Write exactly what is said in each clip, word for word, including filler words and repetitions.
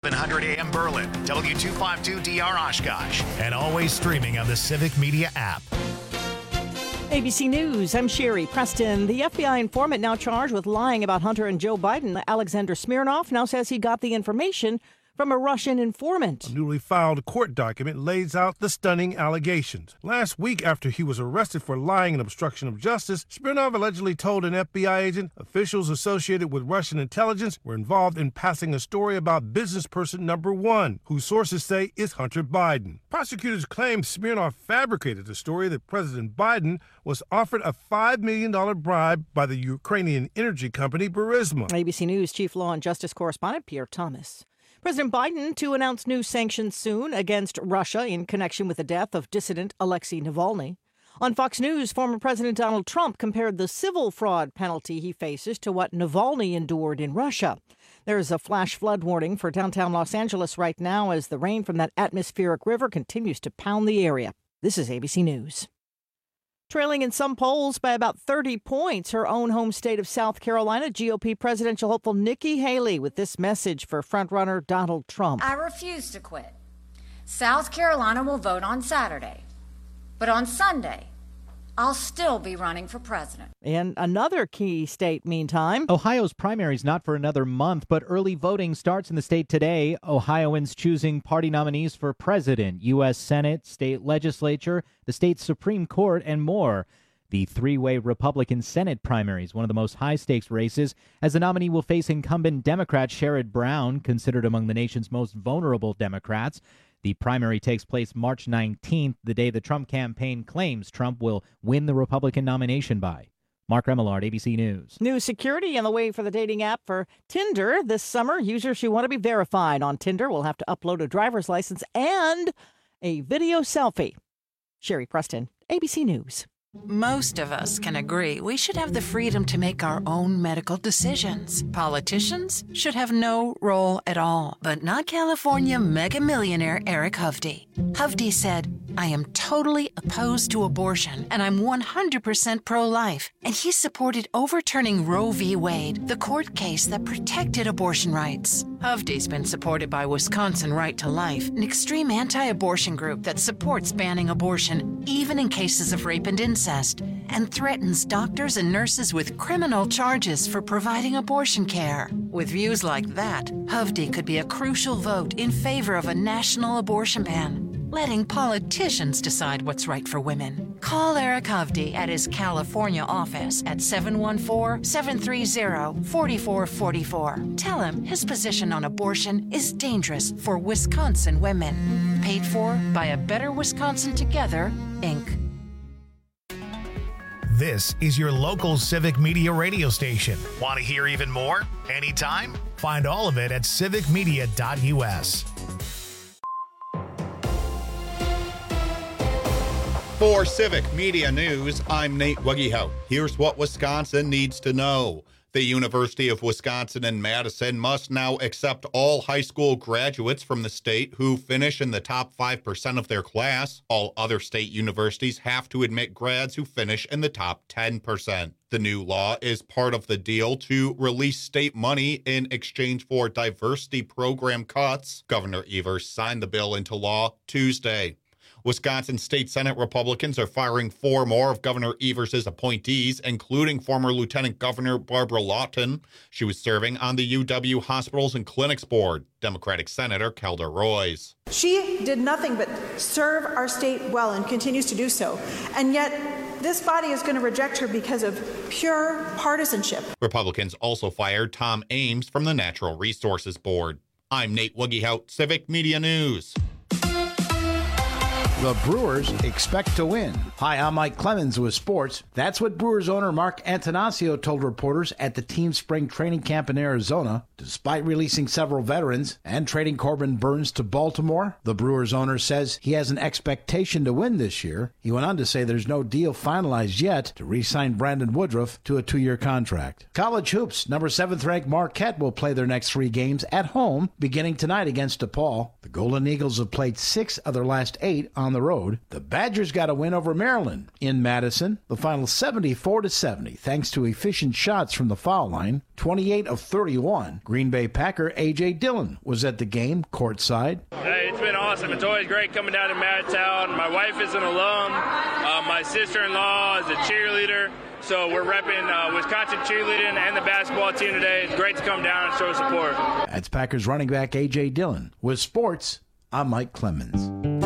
eleven hundred A M Berlin, W two fifty-two D R Oshkosh, and always streaming on the Civic Media app. A B C News, I'm Sherry Preston. The F B I informant now charged with lying about Hunter and Joe Biden, Alexander Smirnov, now says he got the information from a Russian informant. A newly filed court document lays out the stunning allegations. Last week, after he was arrested for lying and obstruction of justice, Smirnov allegedly told an F B I agent officials associated with Russian intelligence were involved in passing a story about business person number one, who sources say is Hunter Biden. Prosecutors claim Smirnov fabricated the story that President Biden was offered a five million dollars bribe by the Ukrainian energy company Burisma. A B C News Chief Law and Justice Correspondent Pierre Thomas. President Biden to announce new sanctions soon against Russia in connection with the death of dissident Alexei Navalny. On Fox News, former President Donald Trump compared the civil fraud penalty he faces to what Navalny endured in Russia. There is a flash flood warning for downtown Los Angeles right now as the rain from that atmospheric river continues to pound the area. This is A B C News. Trailing in some polls by about thirty points, her own home state of South Carolina, G O P presidential hopeful Nikki Haley with this message for frontrunner Donald Trump. I refuse to quit. South Carolina will vote on Saturday, but on Sunday, I'll still be running for president. In another key state, meantime, Ohio's primary is not for another month, but early voting starts in the state today. Ohioans choosing party nominees for president, U S Senate, state legislature, the state Supreme Court, and more. The three-way Republican Senate primary is one of the most high-stakes races, as the nominee will face incumbent Democrat Sherrod Brown, considered among the nation's most vulnerable Democrats. The primary takes place March nineteenth, the day the Trump campaign claims Trump will win the Republican nomination by. Mark Remillard, A B C News. New security on the way for the dating app for Tinder this summer. Users who want to be verified on Tinder will have to upload a driver's license and a video selfie. Sherry Preston, A B C News. Most of us can agree we should have the freedom to make our own medical decisions. Politicians should have no role at all, but not California mega millionaire Eric Hovde. Hovde said, I am totally opposed to abortion and I'm one hundred percent pro-life. And he supported overturning Roe v. Wade, the court case that protected abortion rights. Hovde's been supported by Wisconsin Right to Life, an extreme anti-abortion group that supports banning abortion, even in cases of rape and incest, and threatens doctors and nurses with criminal charges for providing abortion care. With views like that, Hovde could be a crucial vote in favor of a national abortion ban, letting politicians decide what's right for women. Call Eric Hovde at his California office at seven one four, seven three zero, four four four four. Tell him his position on abortion is dangerous for Wisconsin women. Paid for by A Better Wisconsin Together, Incorporated. This is your local Civic Media radio station. Want to hear even more? Anytime? Find all of it at civic media dot u s. For Civic Media News, I'm Nate Wuggyhout. Here's what Wisconsin needs to know. The University of Wisconsin in Madison must now accept all high school graduates from the state who finish in the top five percent of their class. All other state universities have to admit grads who finish in the top ten percent. The new law is part of the deal to release state money in exchange for diversity program cuts. Governor Evers signed the bill into law Tuesday. Wisconsin State Senate Republicans are firing four more of Governor Evers' appointees, including former Lieutenant Governor Barbara Lawton. She was serving on the U W Hospitals and Clinics Board. Democratic Senator Kelda Roys. She did nothing but serve our state well and continues to do so. And yet, this body is going to reject her because of pure partisanship. Republicans also fired Tom Ames from the Natural Resources Board. I'm Nate Wuggyhout, Civic Media News. The Brewers expect to win. Hi, I'm Mike Clemens with sports. That's what Brewers owner Mark Antanasio told reporters at the team's spring training camp in Arizona. Despite releasing several veterans and trading Corbin Burns to Baltimore, the Brewers owner says he has an expectation to win this year. He went on to say there's no deal finalized yet to re-sign Brandon Woodruff to a two-year contract. College hoops, number seventh-ranked Marquette will play their next three games at home beginning tonight against DePaul. The Golden Eagles have played six of their last eight on on the road. The Badgers got a win over Maryland in Madison. The final seventy-four to seventy, thanks to efficient shots from the foul line. twenty-eight of thirty-one. Green Bay Packer A J Dillon was at the game courtside. Hey, it's been awesome. It's always great coming down to Madtown. My wife is an alum. Uh, my sister-in-law is a cheerleader. So we're repping uh, Wisconsin cheerleading and the basketball team today. It's great to come down and show support. That's Packers running back A J Dillon. With sports, I'm Mike Clemens.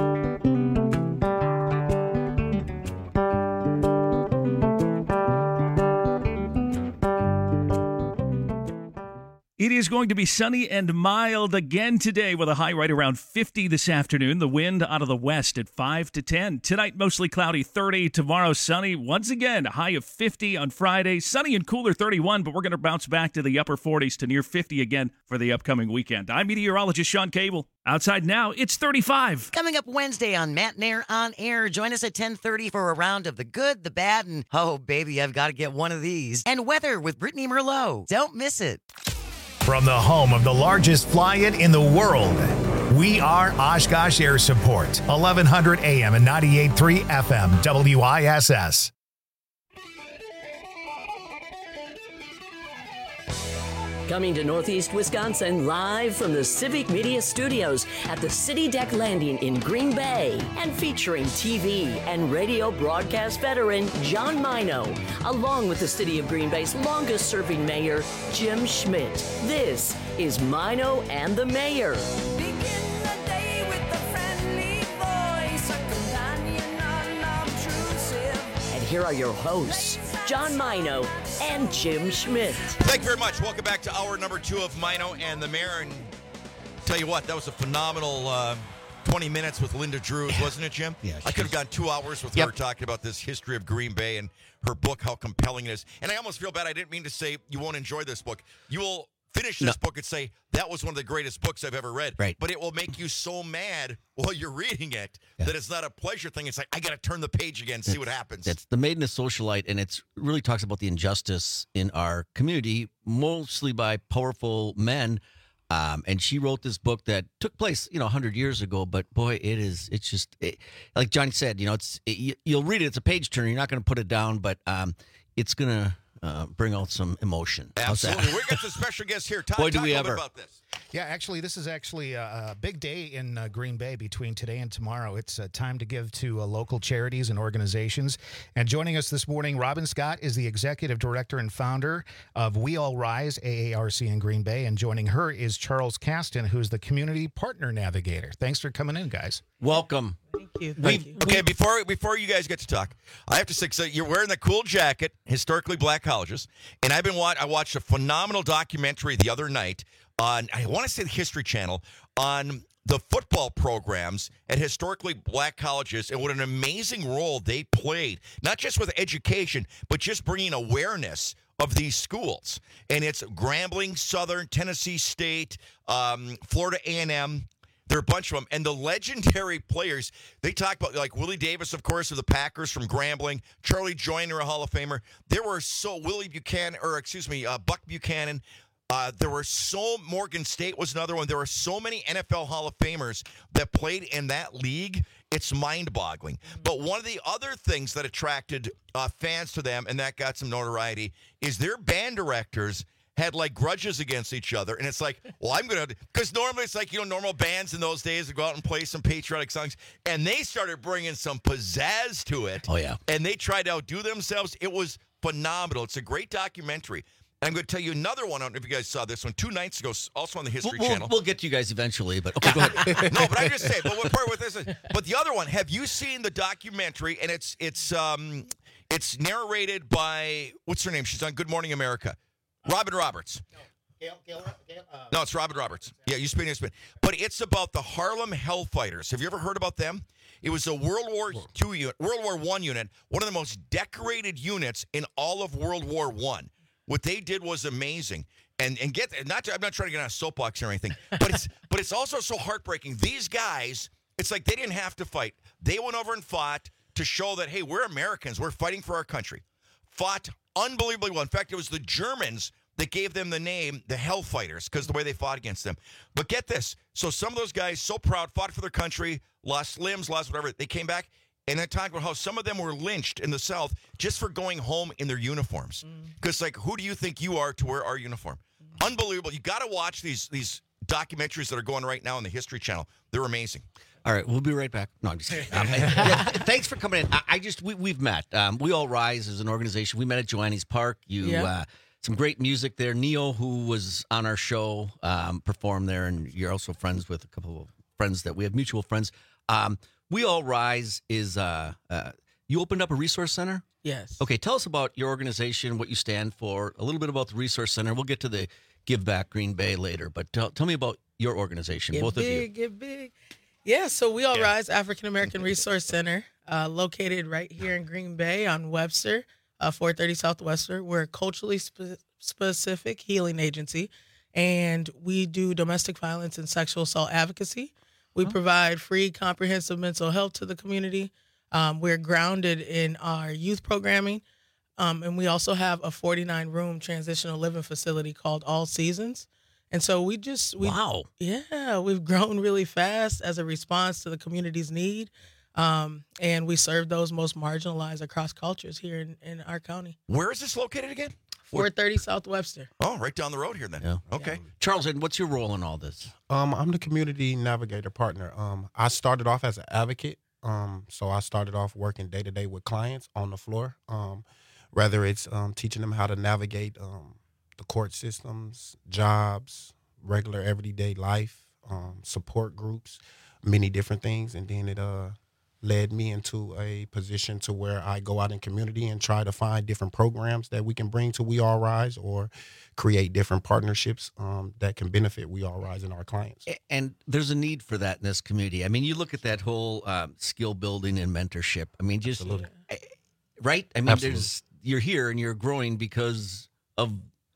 It is going to be sunny and mild again today with a high right around fifty this afternoon. The wind out of the west at five to ten. Tonight, mostly cloudy, thirty. Tomorrow, sunny. Once again, a high of fifty on Friday. Sunny and cooler, thirty-one, but we're going to bounce back to the upper forties to near fifty again for the upcoming weekend. I'm meteorologist Sean Cable. Outside now, it's thirty-five. Coming up Wednesday on Matt Nair On Air. Join us at ten thirty for a round of the good, the bad, and oh, baby, I've got to get one of these. And weather with Brittany Merlot. Don't miss it. From the home of the largest fly-in in the world, we are Oshkosh Air Support, eleven hundred A M and ninety-eight point three F M, W I S S. Coming to Northeast Wisconsin live from the Civic Media Studios at the City Deck Landing in Green Bay and featuring T V and radio broadcast veteran John Mino, along with the City of Green Bay's longest serving mayor, Jim Schmidt. This is Mino and the Mayor. Begin the day with a friendly voice, a companion unobtrusive. And here are your hosts, John Mino and Jim Schmidt. Thank you very much. Welcome back to hour number two of Mino and the Mayor. And tell you what, that was a phenomenal uh, twenty minutes with Linda Drews, wasn't it, Jim? Yeah. I could have gone two hours with Yep. her talking about this history of Green Bay and her book, how compelling it is. And I almost feel bad. I didn't mean to say you won't enjoy this book. You will finish this No. book and say, that was one of the greatest books I've ever read. Right. But it will make you so mad while you're reading it Yeah. that it's not a pleasure thing. It's like, I got to turn the page again, see what happens. It's The Maiden is Socialite, and it really talks about the injustice in our community, mostly by powerful men. Um, and she wrote this book that took place, you know, one hundred years ago. But boy, it is, it's just, it, like Johnny said, you know, it's it, you- you'll read it. It's a page turner. You're not going to put it down, but um, it's going to uh, bring out some emotion. How's that? Absolutely. We've got some special guests here. Todd, Boy, do talk we a little ever. bit about this. Yeah, actually, this is actually a, a big day in uh, Green Bay between today and tomorrow. It's uh, time to give to uh, local charities and organizations. And joining us this morning, Robin Scott is the executive director and founder of We All Rise, A A R C in Green Bay. And joining her is Charles Caston, who's the community partner navigator. Thanks for coming in, guys. Welcome. Thank you. We, Thank you. okay, before before you guys get to talk, I have to say, so you're wearing the cool jacket, historically black colleges, and I've been wa- I watched a phenomenal documentary the other night on, I want to say the History Channel, on the football programs at historically black colleges and what an amazing role they played, not just with education, but just bringing awareness of these schools. And it's Grambling, Southern, Tennessee State, um, Florida A and M. There are a bunch of them. And the legendary players, they talk about, like Willie Davis, of course, of the Packers from Grambling, Charlie Joyner, a Hall of Famer. There were so, Willie Buchanan, or excuse me, uh, Buck Buchanan. Uh, there were so, Morgan State was another one. There were so many N F L Hall of Famers that played in that league. It's mind-boggling. But one of the other things that attracted uh, fans to them, and that got some notoriety, is their band directors had like grudges against each other. And it's like, well, I'm going to, because normally it's like, you know, normal bands in those days would go out and play some patriotic songs. And they started bringing some pizzazz to it. Oh, yeah. And they tried to outdo themselves. It was phenomenal. It's a great documentary. And I'm going to tell you another one. I don't know if you guys saw this one two nights ago, also on the History We'll, Channel. we'll get to you guys eventually, but okay, go ahead. No, but I just say, but what part with this is, but the other one, have you seen the documentary? And it's it's um it's narrated by, what's her name? She's on Good Morning America. Robin Roberts. Gail, Gail, Gail, uh, No, it's Robin Roberts. Yeah, you spin, you spin. But it's about the Harlem Hellfighters. Have you ever heard about them? It was a World War Two unit, World War One unit, one of the most decorated units in all of World War One. What they did was amazing. And and get not to, I'm not trying to get on a soapbox or anything, but it's but it's also so heartbreaking. These guys, it's like they didn't have to fight. They went over and fought to show that, hey, we're Americans. We're fighting for our country. Fought unbelievably well. In fact, it was the Germans that gave them the name the Hellfighters because the way they fought against them. But get this. So some of those guys, so proud, fought for their country, lost limbs, lost whatever. They came back, and they talked about how some of them were lynched in the South just for going home in their uniforms. Because, like, who do you think you are to wear our uniform? Unbelievable. You got to watch these these documentaries that are going right now on the History Channel. They're amazing. All right, we'll be right back. No, I'm just kidding. Um, yeah, thanks for coming in. I, I just we, we've met. Um, we All Rise as an organization. We met at Joannes Park. You Yeah. uh, some great music there. Neo, who was on our show, um, performed there, and you're also friends with a couple of friends that we have mutual friends. Um, we All Rise is uh, uh, you opened up a resource center. Yes. Okay, tell us about your organization, what you stand for, a little bit about the resource center. We'll get to the Give Back Green Bay later, but tell, tell me about your organization, Get both big, of you. Get big. Yeah, so We All Rise African American Resource Center, uh, located right here in Green Bay on Webster, uh, four thirty South Webster. We're a culturally spe- specific healing agency, and we do domestic violence and sexual assault advocacy. We provide free, comprehensive mental health to the community. Um, we're grounded in our youth programming, um, and we also have a forty-nine room transitional living facility called All Seasons. And so we just we, wow, yeah, we've grown really fast as a response to the community's need, um, and we serve those most marginalized across cultures here in, in our county. Where is this located again? four thirty South Webster. Oh, right down the road here then. Yeah. Okay. Charles, and what's your role in all this? Um, I'm the community navigator partner. Um, I started off as an advocate. Um, so I started off working day to day with clients on the floor. Um, whether it's um, teaching them how to navigate um, the court systems, jobs, regular everyday life, um, support groups, many different things, and then it uh led me into a position to where I go out in community and try to find different programs that we can bring to We All Rise or create different partnerships um, that can benefit We All Rise and our clients. A- And there's a need for that in this community. I mean, you look at that whole um, skill building and mentorship. I mean, just Absolutely. right. I mean, Absolutely. there's you're here and you're growing because of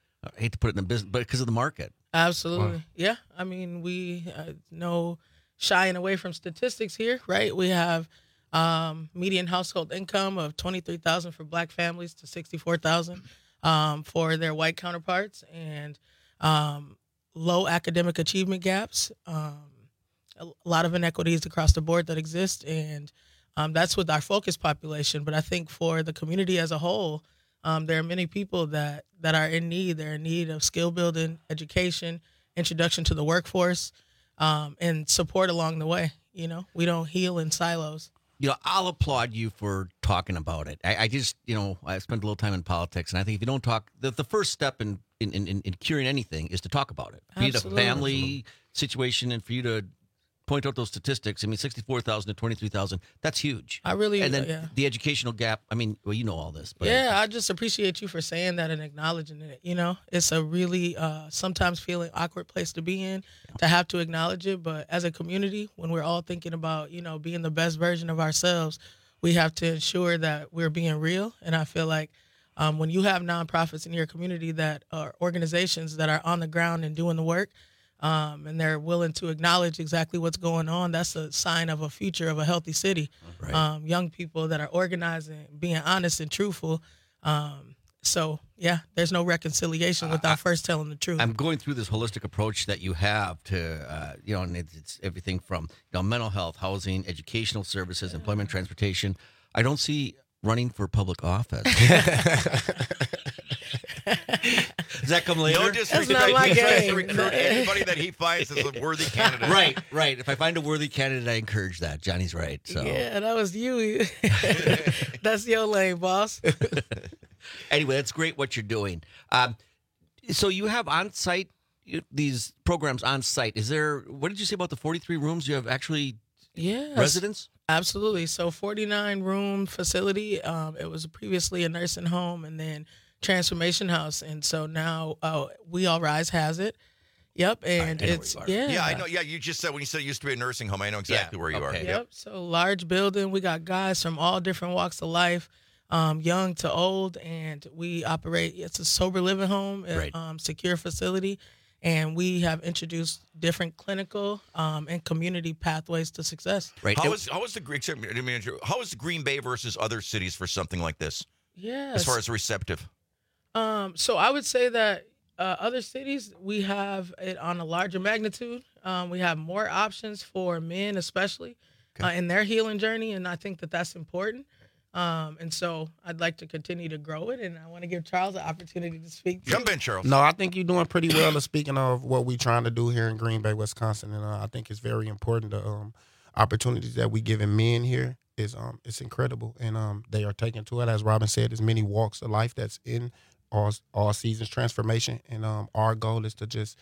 I hate to put it in the business, but because of the market. Absolutely. Yeah. I mean, we uh, no shying away from statistics here, right? We have um, median household income of twenty-three thousand dollars for Black families to sixty-four thousand dollars um, for their white counterparts, and um, low academic achievement gaps, um, a lot of inequities across the board that exist, and um, that's with our focus population. But I think for the community as a whole, Um, there are many people that, that are in need. They're in need of skill building, education, introduction to the workforce, um, and support along the way. You know, we don't heal in silos. You know, I'll applaud you for talking about it. I, I just, you know, I spent a little time in politics, and I think if you don't talk, the, the first step in, in, in, in curing anything is to talk about it. Be it a Absolutely. family situation, and for you to point out those statistics. I mean, sixty-four thousand to twenty-three thousand, that's huge. I really, And then yeah. the educational gap, I mean, well, you know all this. But Yeah, I just appreciate you for saying that and acknowledging it. You know, it's a really uh, sometimes feeling awkward place to be in, to have to acknowledge it. But as a community, when we're all thinking about, you know, being the best version of ourselves, we have to ensure that we're being real. And I feel like um, when you have nonprofits in your community that are organizations that are on the ground and doing the work, um, and they're willing to acknowledge exactly what's going on, that's a sign of a future of a healthy city. Right. Um, young people that are organizing, being honest and truthful. Um, so, yeah, there's no reconciliation without first telling the truth. I'm going through this holistic approach that you have to, uh, you know, and it's, it's everything from, you know, mental health, housing, educational services, employment, transportation. I don't see running for public office. Does that come later? No disrespect. That's not my He tries to game. recruit anybody that he finds as a worthy candidate. Right, right. If I find a worthy candidate, I encourage that. Johnny's right. So Yeah, that was you. That's your lane, boss. anyway, that's great what you're doing. Um, so you have on-site you- these programs on site. Is there? What did you say about the forty-three rooms? You have actually Yes. residents? Absolutely. So forty-nine room facility. Um, it was previously a nursing home and then transformation house. And so now uh, We All Rise has it. Yep. And I know it's, where you are. yeah. Yeah, I know. Yeah, you just said when you said it used to be a nursing home, I know exactly where you are. Yep. So large building. We got guys from all different walks of life, um, young to old, and we operate. It's a sober living home, a, Right. um, secure facility, and we have introduced different clinical um, and community pathways to success. Right. How is how is the Green I mean, how is Green Bay versus other cities for something like this? Yes. As far as receptive. Um, so I would say that uh, other cities, we have it on a larger magnitude. Um, we have more options for men, especially uh, in their healing journey, and I think that that's important. Um, and so I'd like to continue to grow it, and I want to give Charles an opportunity to speak. Jump in, Charles. No, I think you're doing pretty well. Of speaking of what we're trying to do here in Green Bay, Wisconsin, and uh, I think it's very important. The um, opportunities that we giving men here is um, it's incredible, and um, they are taking to it. As Robin said, there's many walks of life that's in all all seasons transformation, and um, our goal is to just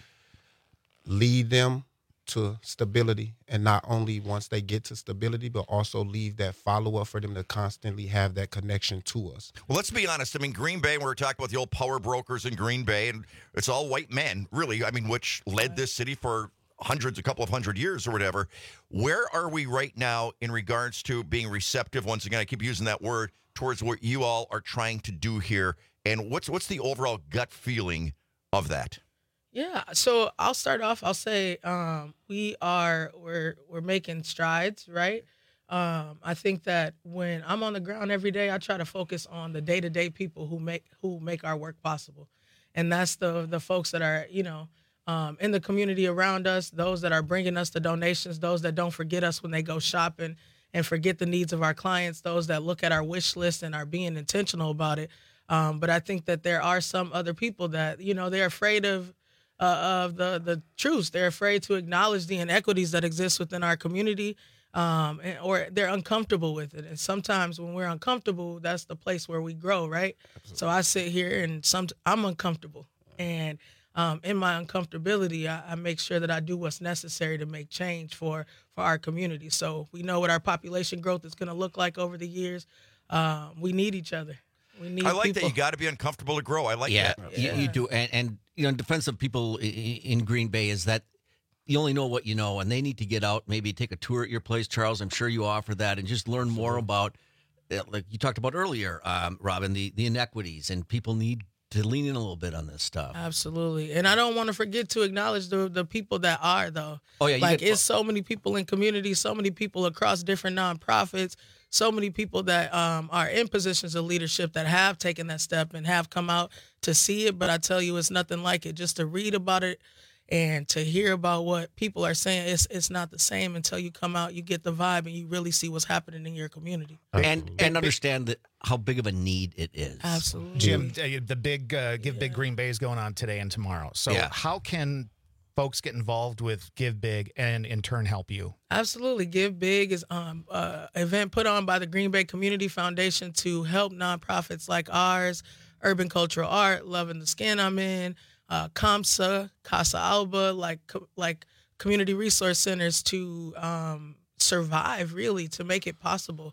lead them to stability, and not only once they get to stability, but also leave that follow-up for them to constantly have that connection to us. Well, let's be honest. I mean, Green Bay, we were talking about the old power brokers in Green Bay, and it's all white men, really, I mean, which led this city for hundreds, a couple of hundred years or whatever. Where are we right now in regards to being receptive, once again, I keep using that word, towards what you all are trying to do here, and what's what's the overall gut feeling of that? Yeah, so I'll start off. I'll say um, we are we're we're making strides, right? Um, I think that when I'm on the ground every day, I try to focus on the day to day people who make who make our work possible, and that's the the folks that are you know um, in the community around us, those that are bringing us the donations, those that don't forget us when they go shopping and forget the needs of our clients, those that look at our wish list and are being intentional about it. Um, but I think that there are some other people that you know they're afraid of. Uh, of the the truths. They're afraid to acknowledge the inequities that exist within our community, um, and, or they're uncomfortable with it. And sometimes when we're uncomfortable, that's the place where we grow, right? Absolutely. So I sit here and some I'm uncomfortable, and um, in my uncomfortability, I, I make sure that I do what's necessary to make change for for our community. So we know what our population growth is going to look like over the years. Um, we need each other. We need I like people. that you got to be uncomfortable to grow. I like yeah, that. You, you do. And, and, you know, in defense of people in, in Green Bay is that you only know what you know, and they need to get out, maybe take a tour at your place, Charles. I'm sure you offer that, and just learn more about, like you talked about earlier, um, Robin, the, the inequities, and people need to lean in a little bit on this stuff. Absolutely. And I don't want to forget to acknowledge the the people that are, though. Oh, yeah. You like, get, it's so many people in communities, so many people across different nonprofits, so many people that um, are in positions of leadership that have taken that step and have come out to see it. But I tell you, it's nothing like it. Just to read about it and to hear about what people are saying, it's it's not the same until you come out, you get the vibe, and you really see what's happening in your community. And and understand that how big of a need it is. Absolutely. Jim, uh, the big uh, Give Big Green Bay is going on today and tomorrow. So Yeah. how can folks get involved with Give Big and in turn help you? Absolutely. Give Big is um uh event put on by the Green Bay Community Foundation to help nonprofits like ours, Urban Cultural Art, Loving the Skin I'm in, uh, COMSA, Casa Alba, like like community resource centers to um, survive, really, to make it possible.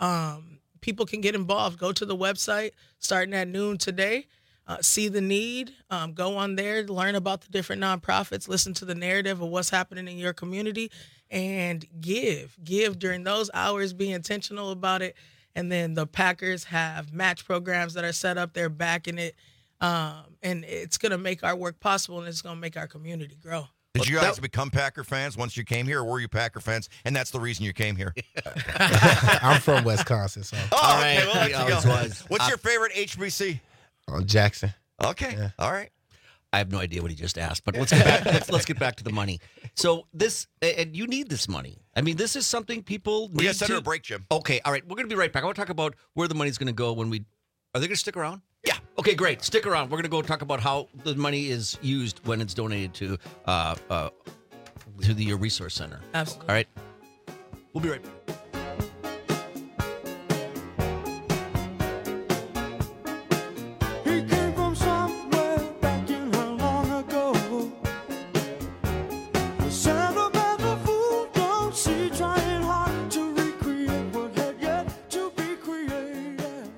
Um, people can get involved. Go to the website starting at noon today. Uh, see the need, um, go on there, learn about the different nonprofits, listen to the narrative of what's happening in your community, and give. Give during those hours, be intentional about it. And then the Packers have match programs that are set up. They're backing it. Um, and it's going to make our work possible, and it's going to make our community grow. Did you guys become Packer fans once you came here, or were you Packer fans, and that's the reason you came here? I'm from Wisconsin, so. Oh, All okay. right. Well, there He you always go. was. What's Uh, your favorite H B C? On Jackson. Okay. Yeah. All right. I have no idea what he just asked, but let's get back. let's, let's get back to the money. So this, and you need this money. I mean, this is something people need We got to send to. her a break, Jim. Okay, all right. We're going to be right back. I want to talk about where the money's going to go when we. Are they going to stick around? Yeah. Okay, great. Stick around. We're going to go talk about how the money is used when it's donated to uh, uh, to the resource center. Absolutely. All right. We'll be right back. He came from somewhere back in her long ago. The sound of the fool don't see, trying hard to recreate what had yet to be created.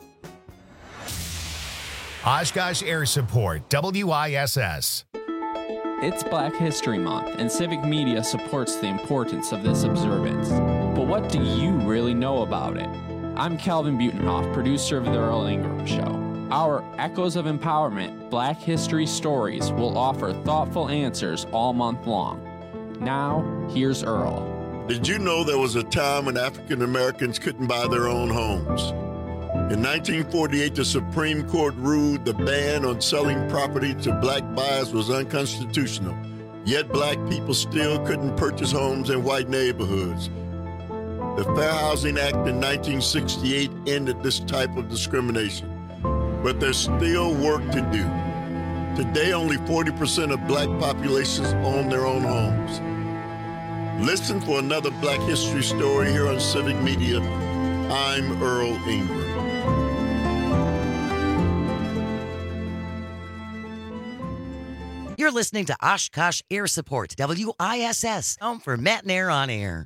Oshkosh Air Support, W I S S. It's Black History Month, and Civic Media supports the importance of this observance. But what do you really know about it? I'm Calvin Butenhoff, producer of The Earl Ingram Show. Our Echoes of Empowerment Black History Stories will offer thoughtful answers all month long. Now, here's Earl. Did you know there was a time when African Americans couldn't buy their own homes? In nineteen forty-eight, the Supreme Court ruled the ban on selling property to black buyers was unconstitutional. Yet black people still couldn't purchase homes in white neighborhoods. The Fair Housing Act in nineteen sixty-eight ended this type of discrimination. But there's still work to do. Today, only forty percent of black populations own their own homes. Listen for another Black History story here on Civic Media. I'm Earl Ingram. You're listening to Oshkosh Air Support, W I S S, home for Matt and Air on Air.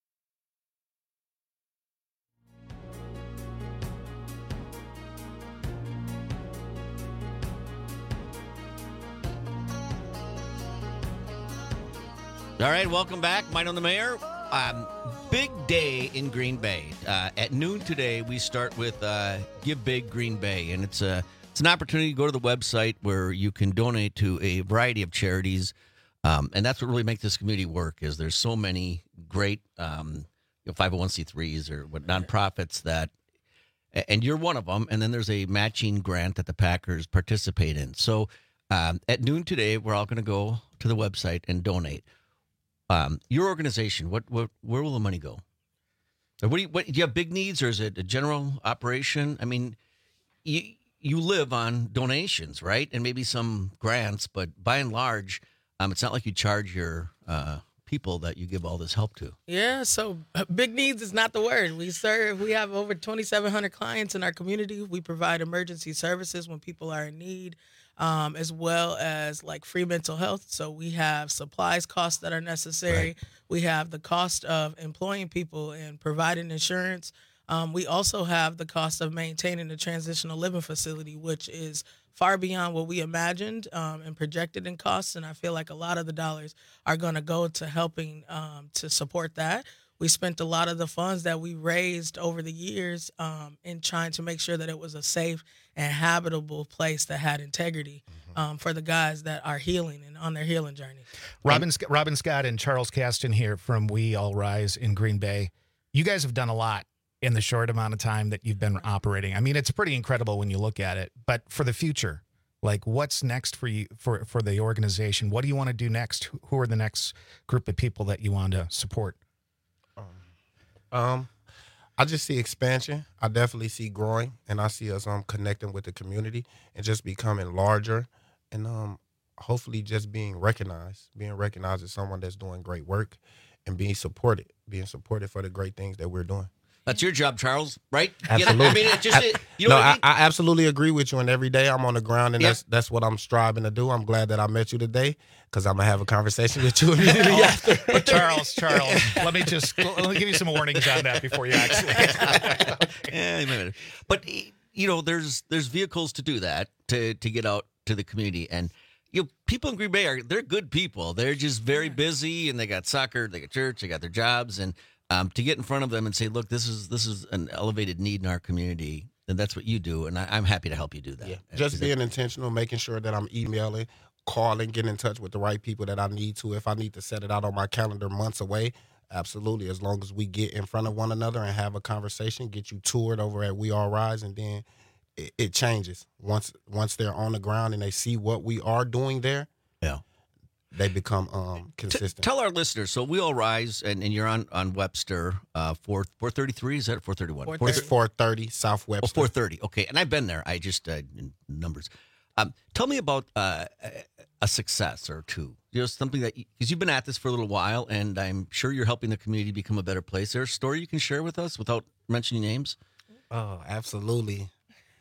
All right, welcome back. Mine on the Mayor. Um, big day in Green Bay. Uh, at noon today, we start with uh, Give Big Green Bay, and it's a it's an opportunity to go to the website where you can donate to a variety of charities, um, and that's what really makes this community work. Is there's so many great um, you know, five oh one c threes or what nonprofits that, and you're one of them. And then there's a matching grant that the Packers participate in. So um, at noon today, we're all going to go to the website and donate. Um, your organization, what, what, where will the money go? Or what do you, what, do you have big needs, or is it a general operation? I mean, you you live on donations, right? And maybe some grants, but by and large, um, it's not like you charge your uh, people that you give all this help to. Yeah, so uh, big needs is not the word. We serve, we have over twenty-seven hundred clients in our community. We provide emergency services when people are in need. Um, as well as like free mental health. So we have supplies costs that are necessary. Right. We have the cost of employing people and providing insurance. Um, we also have the cost of maintaining the transitional living facility, which is far beyond what we imagined um, and projected in costs. And I feel like a lot of the dollars are going to go to helping um, to support that. We spent a lot of the funds that we raised over the years um, in trying to make sure that it was a safe and habitable place that had integrity um, for the guys that are healing and on their healing journey. Robin, Robin Scott and Charles Caston here from We All Rise in Green Bay. You guys have done a lot in the short amount of time that you've been operating. I mean, it's pretty incredible when you look at it. But for the future, like what's next for you, for, for the organization? What do you want to do next? Who are the next group of people that you want to support? Um, I just see expansion. I definitely see growing, and I see us um connecting with the community and just becoming larger, and um hopefully just being recognized, being recognized as someone that's doing great work, and being supported, being supported for the great things that we're doing. That's your job, Charles, right? Absolutely. I mean, it just, it, you know no, what I mean? I, I absolutely agree with you. And every day I'm on the ground, and Yep. that's that's what I'm striving to do. I'm glad that I met you today, because I'm gonna have a conversation with you immediately after. But Charles, Charles, let me just let me give you some warnings on that before you actually. Yeah, maybe. But you know, there's there's vehicles to do that, to to get out to the community, and you know, people in Green Bay are they're good people. They're just very busy, and they got soccer, they got church, they got their jobs, and um, to get in front of them and say, look, this is this is an elevated need in our community, and that's what you do, and I, I'm happy to help you do that. Yeah. Just being intentional, making sure that I'm emailing, calling, getting in touch with the right people that I need to. If I need to set it out on my calendar months away, absolutely. As long as we get in front of one another and have a conversation, get you toured over at We All Rise, and then it, it changes. Once once they're on the ground and they see what we are doing there, yeah, they become um, consistent. Tell our listeners. So We All Rise, and, and you're on on Webster, uh, four four thirty three. Is that four thirty one? It's four thirty South Oh, Webster. four thirty. Okay, and I've been there. I just uh, in numbers. Um, tell me about uh, a success or two. You know, something that because you've been at this for a little while, and I'm sure you're helping the community become a better place. Is there a story you can share with us without mentioning names? Oh, absolutely.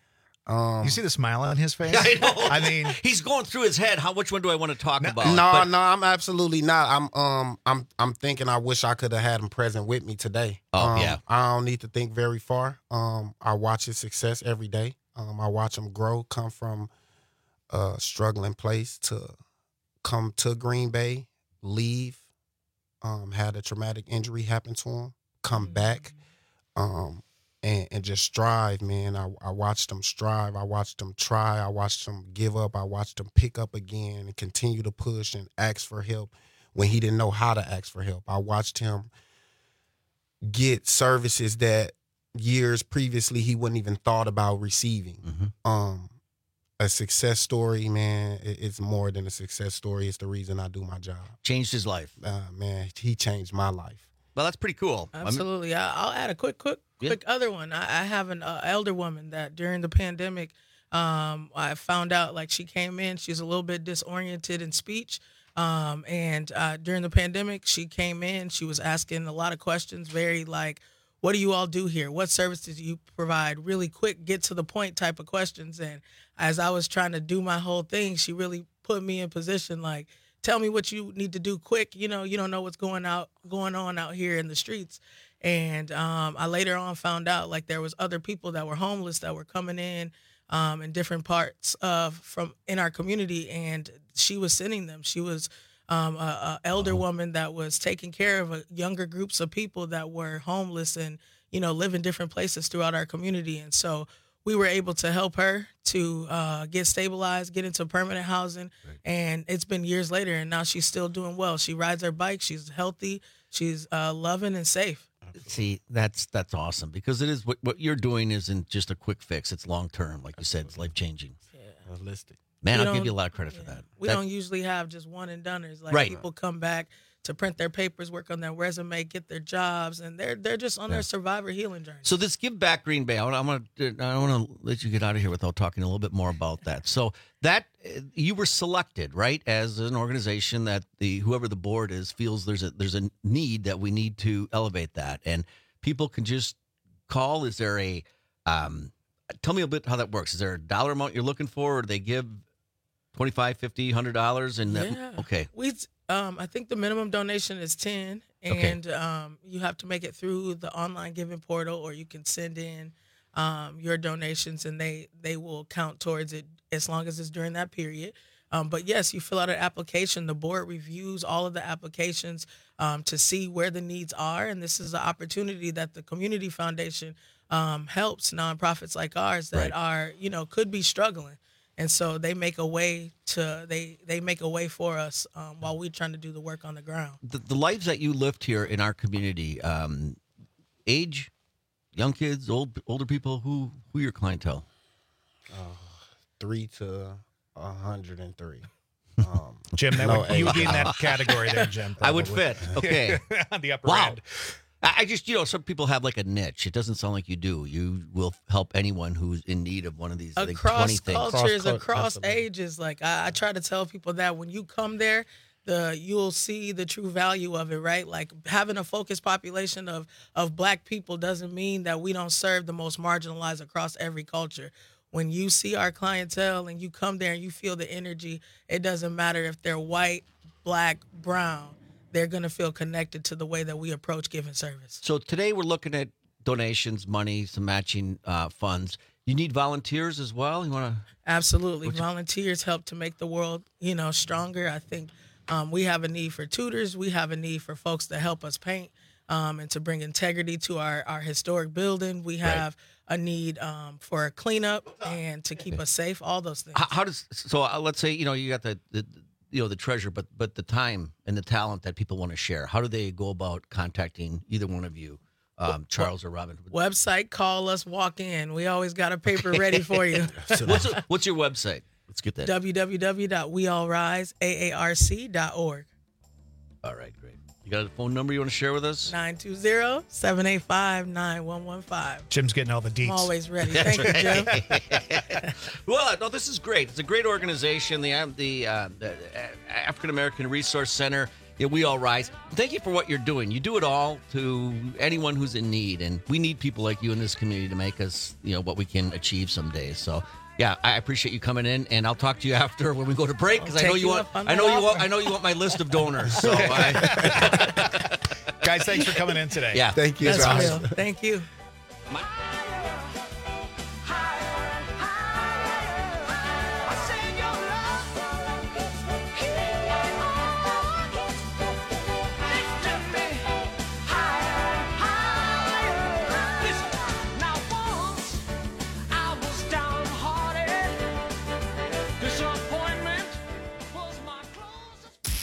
Um, you see the smile on his face? I know. I mean, he's going through his head. How which one do I want to talk about? No, But- no, I'm absolutely not. I'm um I'm I'm thinking I wish I could have had him present with me today. Oh, Um, yeah. I don't need to think very far. Um I watch his success every day. Um I watch him grow, come from a struggling place to come to Green Bay, leave, um, had a traumatic injury happen to him, come back, um, and, and just strive, man. I, I watched him strive. I watched him try. I watched him give up. I watched him pick up again and continue to push and ask for help when he didn't know how to ask for help. I watched him get services that years previously he wouldn't even thought about receiving. Mm-hmm. Um, a success story, man, it, it's more than a success story. It's the reason I do my job. Changed his life. Uh, man, he changed my life. Well, that's pretty cool. Absolutely. I I'll add a quick, quick, quick other one. I, I have an uh, elder woman that during the pandemic, um, I found out like she came in, she's a little bit disoriented in speech. Um, and uh, during the pandemic, she came in, she was asking a lot of questions, very like, what do you all do here? What services do you provide? Really quick, get to the point type of questions. And as I was trying to do my whole thing, she really put me in position like, tell me what you need to do quick. You know, you don't know what's going out, going on out here in the streets. And um, I later on found out like there was other people that were homeless that were coming in um, in different parts of from in our community, and she was sending them. She was um, a, a elder woman that was taking care of a younger groups of people that were homeless and you know live in different places throughout our community. And so we were able to help her to uh, get stabilized, get into permanent housing. Right. And it's been years later, and now she's still doing well. She rides her bike. She's healthy. She's uh, loving and safe. See, that's that's awesome because it is what, what you're doing isn't just a quick fix. It's long term. Like you said, it's life changing. Yeah. Holistic. Man, We I'll give don't- you a lot of credit for that. We That- don't usually have just one and doneers. Like Right. people come back to print their papers, work on their resume, get their jobs, and they're they're just on their survivor healing journey. So this Give Back Green Bay, I want, I want to I want to let you get out of here without talking a little bit more about that. So that uh, you were selected, right, as an organization that the whoever the board is feels there's a there's a need that we need to elevate that, and people can just call. Is there a um, tell me a bit how that works? Is there a dollar amount you're looking for, or do they give twenty-five, fifty, one hundred dollars and that Yeah. okay. We um I think the minimum donation is ten, Okay. and um you have to make it through the online giving portal, or you can send in um your donations and they they will count towards it as long as it's during that period. Um, but yes, you fill out an application. The board reviews all of the applications um, to see where the needs are, and this is an opportunity that the Community Foundation um, helps nonprofits like ours that Right. are you know could be struggling. And so they make a way to they they make a way for us um, while we're trying to do the work on the ground. The, the lives that you lift here in our community, um, age, young kids, old older people, who who your clientele? Uh, three to a hundred and three. Um, Jim, that no would, you would be in age. that category there, Jim. I would probably. fit. Okay. On the upper Wow. end. I I just, you know, some people have like a niche. It doesn't sound like you do. You will help anyone who's in need of one of these. I think, twenty Across things. cultures, Cross- across absolutely. ages, like I, I try to tell people that when you come there, the you'll see the true value of it, right? Like having a focused population of of Black people doesn't mean that we don't serve the most marginalized across every culture. When you see our clientele and you come there and you feel the energy, it doesn't matter if they're white, Black, brown. They're going to feel connected to the way that we approach giving service. So today we're looking at donations, money, some matching uh, funds. You need volunteers as well. You want to? Absolutely. Volunteers help to make the world, you know, stronger. I think um, we have a need for tutors. We have a need for folks to help us paint um, and to bring integrity to our, our historic building. We have a need um, for a cleanup and to keep us safe, all those things. How, how does so? Uh, let's say you know you got the, the you know the treasure, but but the time and the talent that people want to share. How do they go about contacting either one of you, um, Charles or Robin? Website, call us, walk in. We always got a paper ready for you. what's, what's your website? Let's get that. w w w dot we all rise a a r c dot org. All right, great. You got a phone number you want to share with us? nine two zero, seven eight five, nine one one five. Jim's getting all the deets. I'm always ready. Thank you, Jim. Well, no, this is great. It's a great organization. The um, the, uh, the African American Resource Center. Yeah, We All Rise. Thank you for what you're doing. You do it all to anyone who's in need, and we need people like you in this community to make us, you know, what we can achieve someday. So, yeah, I appreciate you coming in, and I'll talk to you after when we go to break because I know take you you want. up on I that know you want. offer. I know you want my list of donors. So, I, Guys, thanks for coming in today. yeah, Thank you. That's Ross. real. Thank you.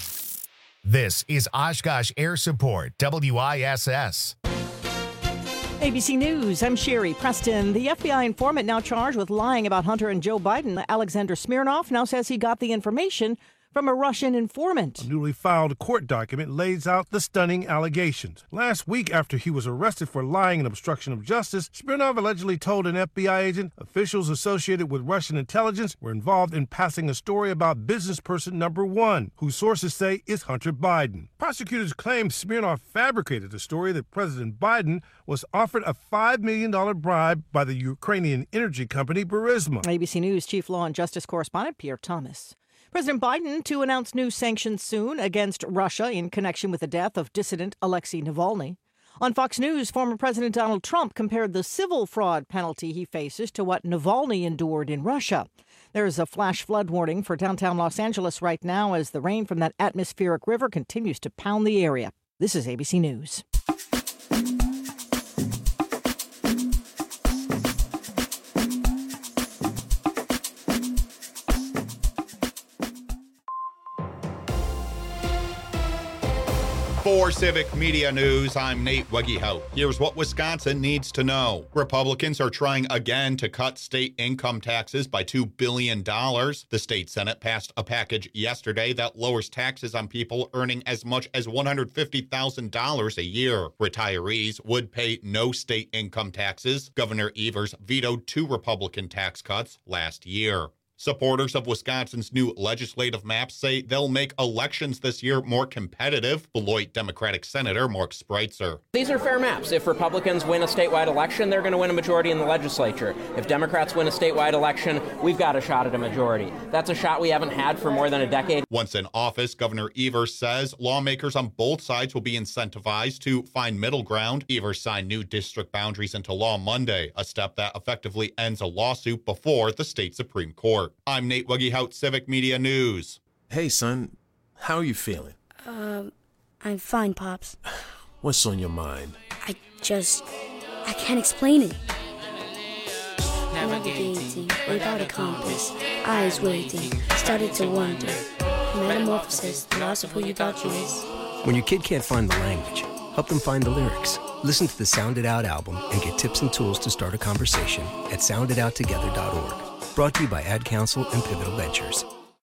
This is Oshkosh Air Support, W I S S. A B C News, I'm Sherry Preston. The F B I informant now charged with lying about Hunter and Joe Biden, Alexander Smirnov, now says he got the information from a Russian informant. A newly filed court document lays out the stunning allegations. Last week, after he was arrested for lying and obstruction of justice, Smirnov allegedly told an F B I agent officials associated with Russian intelligence were involved in passing a story about business person number one, who sources say is Hunter Biden. Prosecutors claim Smirnov fabricated the story that President Biden was offered a five million dollars bribe by the Ukrainian energy company Burisma. A B C News Chief Law and Justice Correspondent Pierre Thomas. President Biden to announce new sanctions soon against Russia in connection with the death of dissident Alexei Navalny. On Fox News, former President Donald Trump compared the civil fraud penalty he faces to what Navalny endured in Russia. There is a flash flood warning for downtown Los Angeles right now as the rain from that atmospheric river continues to pound the area. This is A B C News. For Civic Media News, I'm Nate Wegehout. Here's what Wisconsin needs to know. Republicans are trying again to cut state income taxes by two billion dollars. The state Senate passed a package yesterday that lowers taxes on people earning as much as one hundred fifty thousand dollars a year. Retirees would pay no state income taxes. Governor Evers vetoed two Republican tax cuts last year. Supporters of Wisconsin's new legislative map say they'll make elections this year more competitive. Beloit Democratic Senator Mark Spreitzer. These are fair maps. If Republicans win a statewide election, they're going to win a majority in the legislature. If Democrats win a statewide election, we've got a shot at a majority. That's a shot we haven't had for more than a decade. Once in office, Governor Evers says lawmakers on both sides will be incentivized to find middle ground. Evers signed new district boundaries into law Monday, a step that effectively ends a lawsuit before the state Supreme Court. I'm Nate Wegehout, Civic Media News. Hey, son. How are you feeling? Um, I'm fine, Pops. What's on your mind? I just... I can't explain it. Navigating without a compass, eyes waiting, started to wonder. Metamorphosis, the loss of who you thought you was. When your kid can't find the language, help them find the lyrics. Listen to the Sound It Out album and get tips and tools to start a conversation at sound it out together dot org. Brought to you by Ad Council and Pivotal Ventures.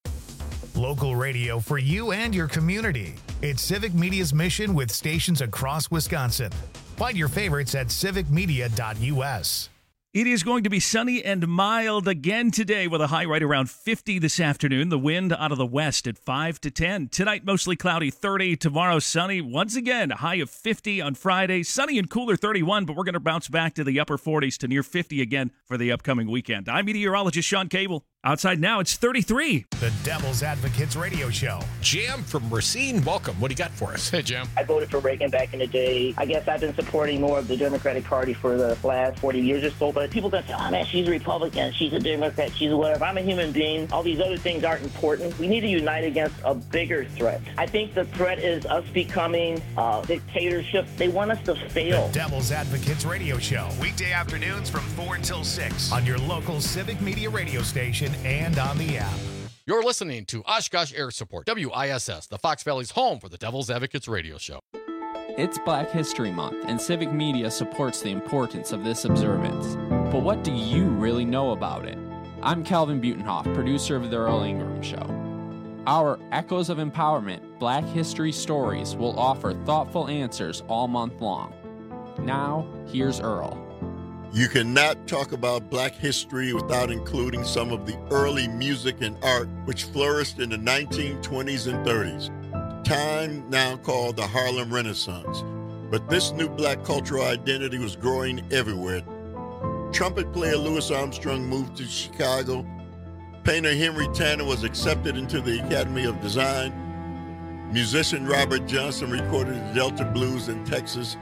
Local radio for you and your community. It's Civic Media's mission with stations across Wisconsin. Find your favorites at civic media dot u s. It is going to be sunny and mild again today with a high right around fifty this afternoon. The wind out of the west at five to ten. Tonight, mostly cloudy, thirty. Tomorrow, sunny. Once again, a high of fifty on Friday. Sunny and cooler, thirty-one, but we're going to bounce back to the upper forties to near fifty again for the upcoming weekend. I'm meteorologist Sean Cable. Outside now, it's thirty-three. The Devil's Advocates Radio Show. Jam from Racine, welcome. What do you got for us? Hey, Jam. I voted for Reagan back in the day. I guess I've been supporting more of the Democratic Party for the last forty years or so, but people that say, oh man, she's a Republican, she's a Democrat, she's a whatever. I'm a human being. All these other things aren't important. We need to unite against a bigger threat. I think the threat is us becoming uh, dictatorship. They want us to fail. The Devil's Advocates Radio Show. Weekday afternoons from four until six on your local Civic Media radio station and on the app. You're listening to Oshkosh Air Support, W I S S, the Fox Valley's home for the Devil's Advocates Radio Show. It's Black History Month, and Civic Media supports the importance of this observance. But what do you really know about it? I'm Calvin Butenhoff, producer of The Earl Ingram Show. Our Echoes of Empowerment Black History Stories will offer thoughtful answers all month long. Now, here's Earl. You cannot talk about Black history without including some of the early music and art which flourished in the nineteen twenties and thirties, time now called the Harlem Renaissance. But this new Black cultural identity was growing everywhere. Trumpet player Louis Armstrong moved to Chicago. Painter Henry Tanner was accepted into the Academy of Design. Musician Robert Johnson recorded the Delta Blues in Texas.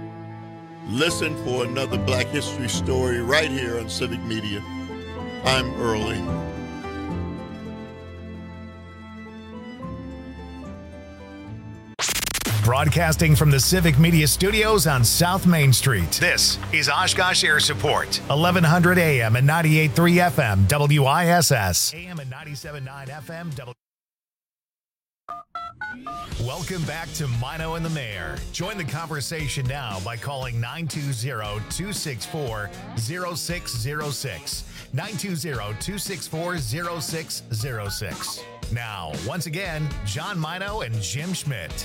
Listen for another Black history story right here on Civic Media. I'm Earl Ingram. Broadcasting from the Civic Media Studios on South Main Street. This is Oshkosh Air Support. eleven hundred A M and ninety-eight point three F M W I S S. A M and ninety-seven point nine F M W. Welcome back to Mino and the Mayor. Join the conversation now by calling nine two zero, two six four, zero six zero six. nine two zero, two six four, zero six zero six. Now, once again, John Mino and Jim Schmidt.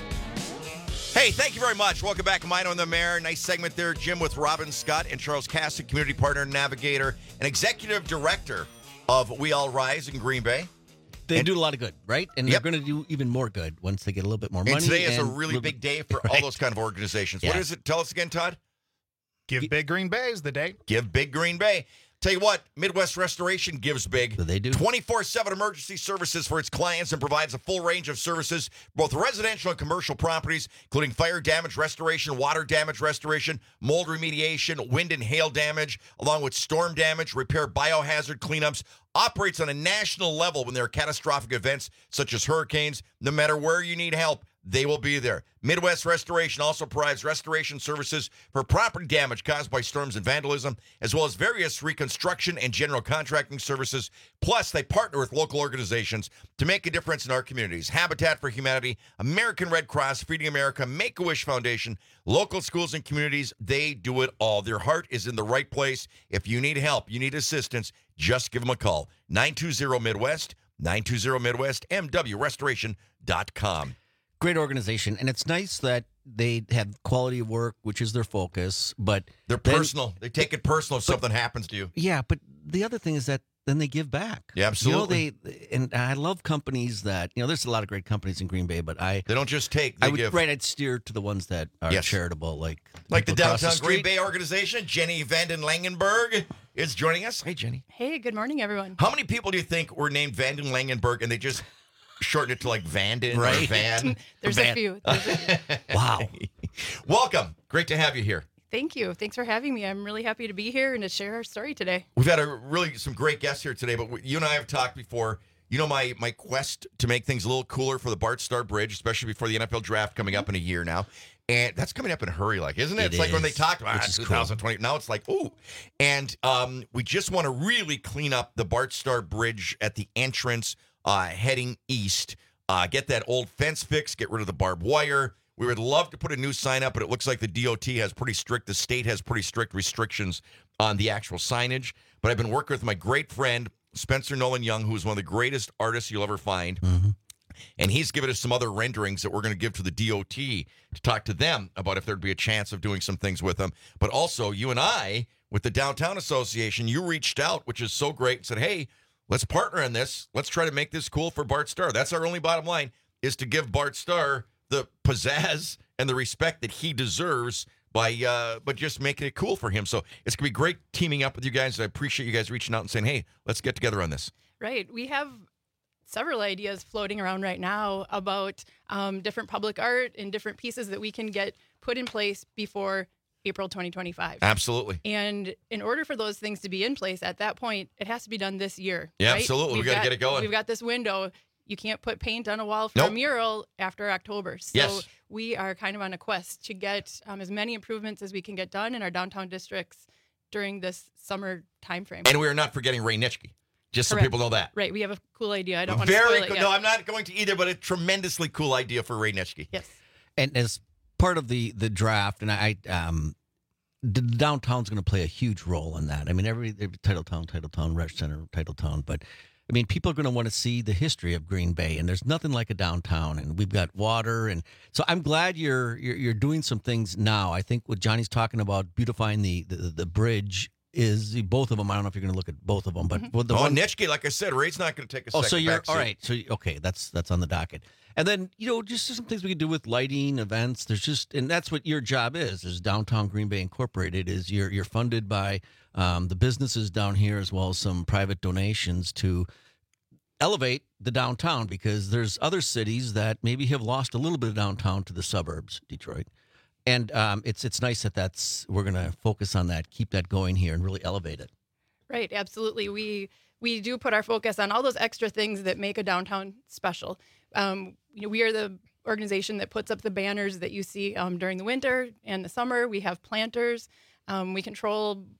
Hey, thank you very much. Welcome back to Mino and the Mayor. Nice segment there, Jim, with Robin Scott and Charles Caston, community partner, navigator, and executive director of We All Rise in Green Bay. They and, do a lot of good, right? And yep. they're going to do even more good once they get a little bit more money. And today is and a really big day for right. all those kind of organizations. Yeah. What is it? Tell us again, Todd. Give Big Green Bay is the day. Give Big Green Bay. Tell you what, Midwest Restoration gives big. They do. twenty-four seven emergency services for its clients and provides a full range of services, both residential and commercial properties, including fire damage restoration, water damage restoration, mold remediation, wind and hail damage, along with storm damage, repair biohazard cleanups. Operates on a national level when there are catastrophic events such as hurricanes. No matter where you need help, they will be there. Midwest Restoration also provides restoration services for property damage caused by storms and vandalism, as well as various reconstruction and general contracting services. Plus, they partner with local organizations to make a difference in our communities. Habitat for Humanity, American Red Cross, Feeding America, Make-A-Wish Foundation, local schools and communities, they do it all. Their heart is in the right place. If you need help, you need assistance, just give them a call. nine two zero Midwest, nine two zero Midwest, M W restoration dot com. Great organization, and it's nice that they have quality of work, which is their focus, but they're then, personal. They take it personal if but, something happens to you. Yeah, but the other thing is that then they give back. Yeah, absolutely. You know, they and I love companies that, you know, there's a lot of great companies in Green Bay, but I they don't just take. They I would, give. Right, I'd steer to the ones that are yes. charitable, like like the downtown the Green Bay organization. Jenny Vanden Langenberg is joining us. Hey, Jenny. Hey, good morning, everyone. How many people do you think were named Vanden Langenberg and they just shortened it to like Vanden right. or Van? There's Van. a few. There's a few. Wow. Welcome. Great to have you here. Thank you. Thanks for having me. I'm really happy to be here and to share our story today. We've had a really some great guests here today, but you and I have talked before. You know, my my quest to make things a little cooler for the Bart Starr Bridge, especially before the N F L draft coming up in a year now. And that's coming up in a hurry, like, isn't it? It it's like when they is, talked about which is twenty twenty. Cool. Now it's like, ooh. And um, we just want to really clean up the Bart Starr Bridge at the entrance uh, heading east. Uh, get that old fence fixed, get rid of the barbed wire. We would love to put a new sign up, but it looks like the D O T has pretty strict, the state has pretty strict restrictions on the actual signage. But I've been working with my great friend, Spencer Nolan Young, who is one of the greatest artists you'll ever find. Mm-hmm. And he's given us some other renderings that we're going to give to the D O T to talk to them about if there'd be a chance of doing some things with them. But also, you and I, with the Downtown Association, you reached out, which is so great, and said, hey, let's partner in this. Let's try to make this cool for Bart Starr. That's our only bottom line, is to give Bart Starr the pizzazz and the respect that he deserves by uh, but just making it cool for him. So it's going to be great teaming up with you guys. I appreciate you guys reaching out and saying, hey, let's get together on this. Right. We have several ideas floating around right now about um, different public art and different pieces that we can get put in place before April twenty twenty-five. Absolutely. And in order for those things to be in place at that point, it has to be done this year. Yeah, right? absolutely. We've we got to get it going. We've got this window. You can't put paint on a wall for Nope. a mural after October. So Yes. we are kind of on a quest to get um, as many improvements as we can get done in our downtown districts during this summer timeframe. And we are not forgetting Ray Nitschke, just Correct. so people know that. Right. We have a cool idea. I don't want to Very spoil it cool. yet. No, I'm not going to either, but a tremendously cool idea for Ray Nitschke. Yes. And as part of the the draft, and I um, the downtown's going to play a huge role in that. I mean, every, every Titletown, Titletown, Resch Center, Titletown, but I mean, people are going to want to see the history of Green Bay, and there's nothing like a downtown, and we've got water, and so I'm glad you're you're, you're doing some things now. I think what Johnny's talking about, beautifying the the, the bridge, is both of them. I don't know if you're going to look at both of them, but Mm-hmm. with the oh, one, Nitschke, like I said, Ray's not going to take a oh, second so you're back all seat. right. So okay, that's that's on the docket, and then you know just some things we can do with lighting events. There's just, and that's what your job is. Is Downtown Green Bay Incorporated is you're you're funded by um, the businesses down here as well as some private donations to elevate the downtown, because there's other cities that maybe have lost a little bit of downtown to the suburbs, Detroit. And um, it's it's nice that that's we're going to focus on that, keep that going here, and really elevate it. Right, absolutely. We we do put our focus on all those extra things that make a downtown special. Um, you know, we are the organization that puts up the banners that you see um, during the winter and the summer. We have planters. Um, we control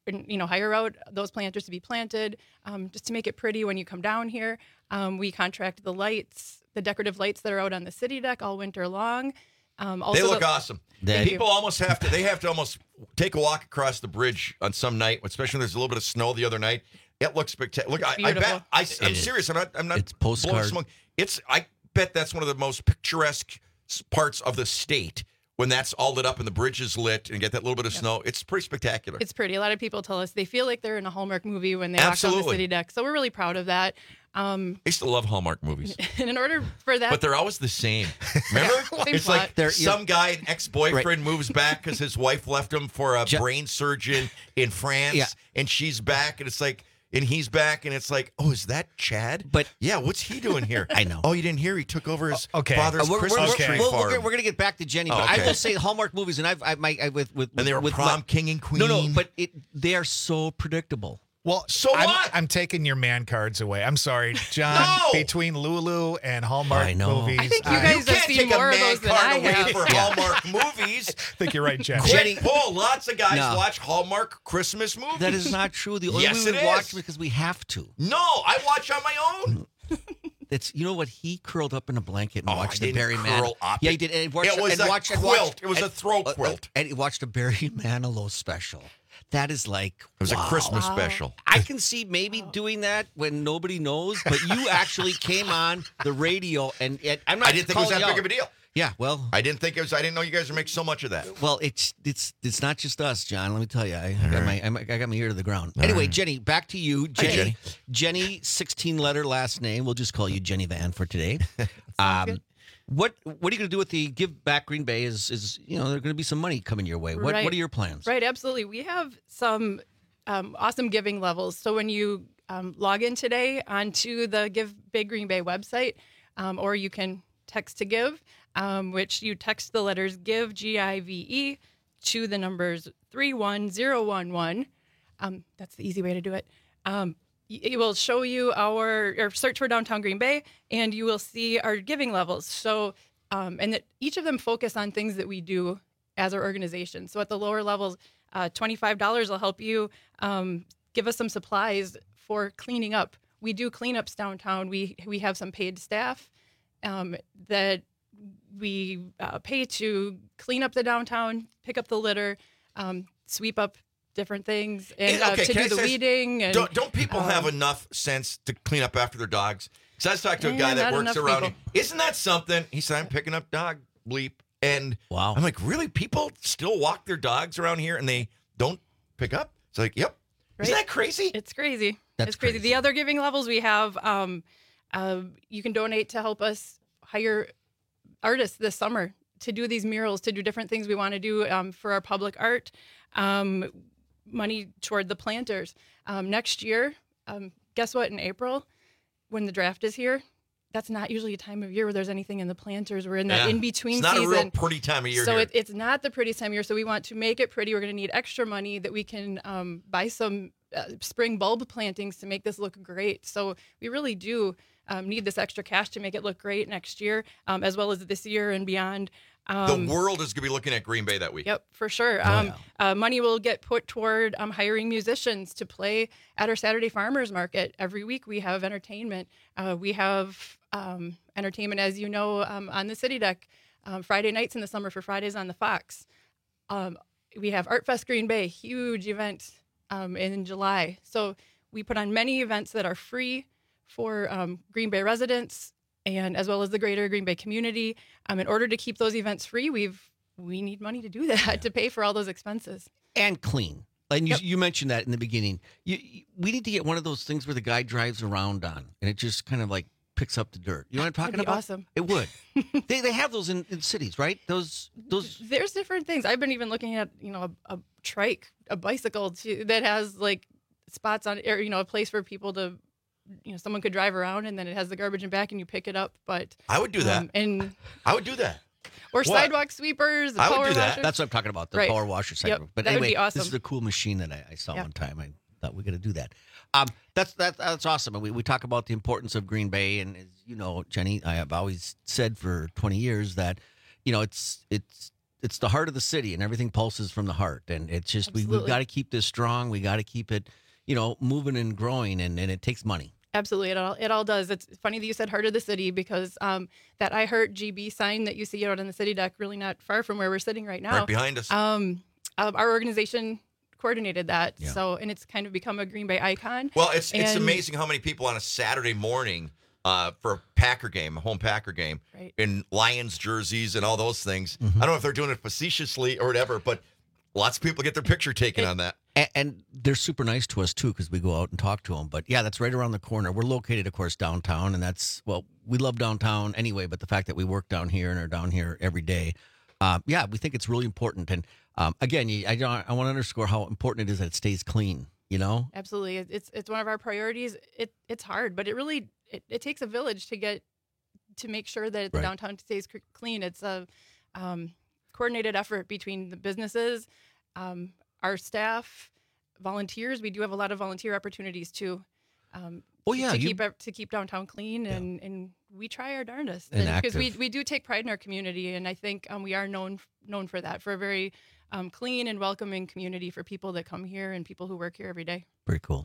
and, you know, hire out those planters to be planted, um, just to make it pretty when you come down here. Um, we contract the lights, the decorative lights that are out on the city deck all winter long. Um, also they look the, awesome. Thank People you. almost have to, they have to almost take a walk across the bridge on some night, especially when there's a little bit of snow the other night. It looks spectacular. Look, I, I bet, I, I'm serious. I'm not, I'm not It's postcard. blowing smoke. It's, I bet that's one of the most picturesque parts of the state when that's all lit up and the bridge is lit and get that little bit of Yep. snow. It's pretty spectacular. It's pretty. A lot of people tell us they feel like they're in a Hallmark movie when they Absolutely. walk on the city deck. So we're really proud of that. Um, I used to love Hallmark movies. and in order for that, But they're always the same. Remember? Same It's plot. like They're- some guy, an ex-boyfriend, moves back because his wife left him for a brain surgeon in France, Yeah. and she's back, and it's like, and he's back, and it's like, oh, is that Chad? But yeah, what's he doing here? I know. Oh, you didn't hear? He took over his Okay. father's Uh, we're, Christmas we're, tree we're, farm. we're, we're going to get back to Jenny, Oh, but okay. I will say Hallmark movies, and I've I, my I, with with And they were with prom my- king and queen. No, no, but it they are so predictable. Well, So I'm, what? I'm taking your man cards away. I'm sorry, John. No! Between Lulu and Hallmark I know. movies, I think you I guys You have can't seen take a more of man those than card I away have. for Yeah. Hallmark movies. think you're right, Jen. Jenny- Quick pull. Lots of guys No. watch Hallmark Christmas movies. That is not true. The only Yes, way we it watch is. it because we have to. No, I watch on my own. It's you know what he curled up in a blanket and Oh, watched I the didn't Barry curl Manilow. up. Yeah, he did. And watched, It was and a watched, and quilt. watched- It was a and- throw uh, uh, quilt. and he watched a Barry Manilow special. That is like It was wow. a Christmas Wow. special. I can see maybe doing that when nobody knows, but you actually came on the radio and, and I'm not. I didn't think it was calling that you big of a out. deal. Yeah, well, I didn't think it was. I didn't know you guys would make so much of that. well, it's it's it's not just us, John. Let me tell you, I, I got my I got my ear to the ground. Anyway, Jenny, back to you, Jenny. Jenny. Jenny, sixteen letter last name. We'll just call you Jenny Van for today. um, what what are you going to do with the Give Back Green Bay? Is is you know there's going to be some money coming your way. What Right. what are your plans? Right, absolutely. We have some um, awesome giving levels. So when you um, log in today onto the Give Big Green Bay website, um, or you can text to give, um, which you text the letters give, G I V E, to the numbers three one zero one one. Um, that's the easy way to do it. Um, y- it will show you our, or search for Downtown Green Bay, and you will see our giving levels. So, um, and that each of them focus on things that we do as our organization. So at the lower levels, uh, twenty-five dollars will help you um, give us some supplies for cleaning up. We do cleanups downtown. We we have some paid staff um, that we uh, pay to clean up the downtown, pick up the litter, um, sweep up different things, and Eh, uh, okay, to can do I the say- weeding. And Don't, don't people um, have enough sense to clean up after their dogs? Because I was talking to a Eh, guy that not works enough around people. here. Isn't that something? He said, I'm picking up dog bleep. And Wow. I'm like, really? People still walk their dogs around here and they don't pick up? It's like, yep. Isn't Right. that crazy? It's crazy. That's it's crazy. crazy. The other giving levels we have, um, uh, you can donate to help us hire artists this summer to do these murals, to do different things we want to do um, for our public art. Um, money toward the planters. Um, next year, um, guess what? In April, when the draft is here, that's not usually a time of year where there's anything in the planters. We're in that Yeah. in between It's not season. a real pretty time of year So here. it, it's not the prettiest time of year. So we want to make it pretty. We're going to need extra money that we can um, buy some uh, spring bulb plantings to make this look great. So we really do um, need this extra cash to make it look great next year, um, as well as this year and beyond. Um, the world is going to be looking at Green Bay that week. Yep, for sure. Oh, Um, yeah. uh, money will get put toward um, hiring musicians to play at our Saturday Farmers Market. Every week we have entertainment. Uh, we have um, entertainment, as you know, um, on the City Deck, um, Friday nights in the summer for Fridays on the Fox. Um, we have Art Fest Green Bay, huge event um, in July. So we put on many events that are free for um, Green Bay residents, and as well as the greater Green Bay community. Um, in order to keep those events free, we've we need money to do that, to pay for all those expenses. And clean. And you, Yep. you mentioned that in the beginning. You, you- we need to get one of those things where the guy drives around on, and it just kind of like picks up the dirt. You know what I'm talking That'd be about? awesome. It would. they they have those in, in cities, right? Those those. There's different things. I've been even looking at, you know, a, a trike, a bicycle to, that has like spots on, or, you know, a place for people to, you know, someone could drive around, and then it has the garbage in back and you pick it up. But I would do that. um, and I would do that. or What? sidewalk sweepers, the I would power do that. washers. That's what I'm talking about. The Right. power washer Yep, segment. But that would anyway, be awesome. this is a cool machine that I, I saw Yeah. one time. I thought we got to do that. Um, that's that, that's awesome. And we, we talk about the importance of Green Bay, and as you know, Jenny, I have always said for twenty years that, you know, it's it's it's the heart of the city, and everything pulses from the heart. And it's just we, we've Absolutely. got to keep this strong. We got to keep it, you know, moving and growing, and, and it takes money. Absolutely, it all it all does. It's funny that you said heart of the city because um, that I Heart G B sign that you see out on the city deck, really not far from where we're sitting right now, Right behind us. Um, uh, our organization coordinated that, Yeah. so and it's kind of become a Green Bay icon. Well, it's it's And- amazing how many people on a Saturday morning uh, for a Packer game, a home Packer game, Right. in Lions jerseys and all those things. Mm-hmm. I don't know if they're doing it facetiously or whatever, but lots of people get their picture taken on that. And, and they're super nice to us, too, because we go out and talk to them. But, yeah, that's right around the corner. We're located, of course, downtown, and that's, well, we love downtown anyway, but the fact that we work down here and are down here every day, uh, yeah, we think it's really important. And, um, again, you- I, don't- I want to underscore how important it is that it stays clean, you know? Absolutely, It- it's it's one of our priorities. It it's hard, but it really it, it takes a village to get to make sure that the Right. downtown stays c- clean. It's a um, coordinated effort between the businesses, um, our staff, volunteers. We do have a lot of volunteer opportunities too. Um, Oh, yeah, to you- keep ev- to keep downtown clean, and, and we try our darndest And because we active. we do take pride in our community, and I think um, we are known known for that, for a very um, clean and welcoming community for people that come here and people who work here every day. Very cool.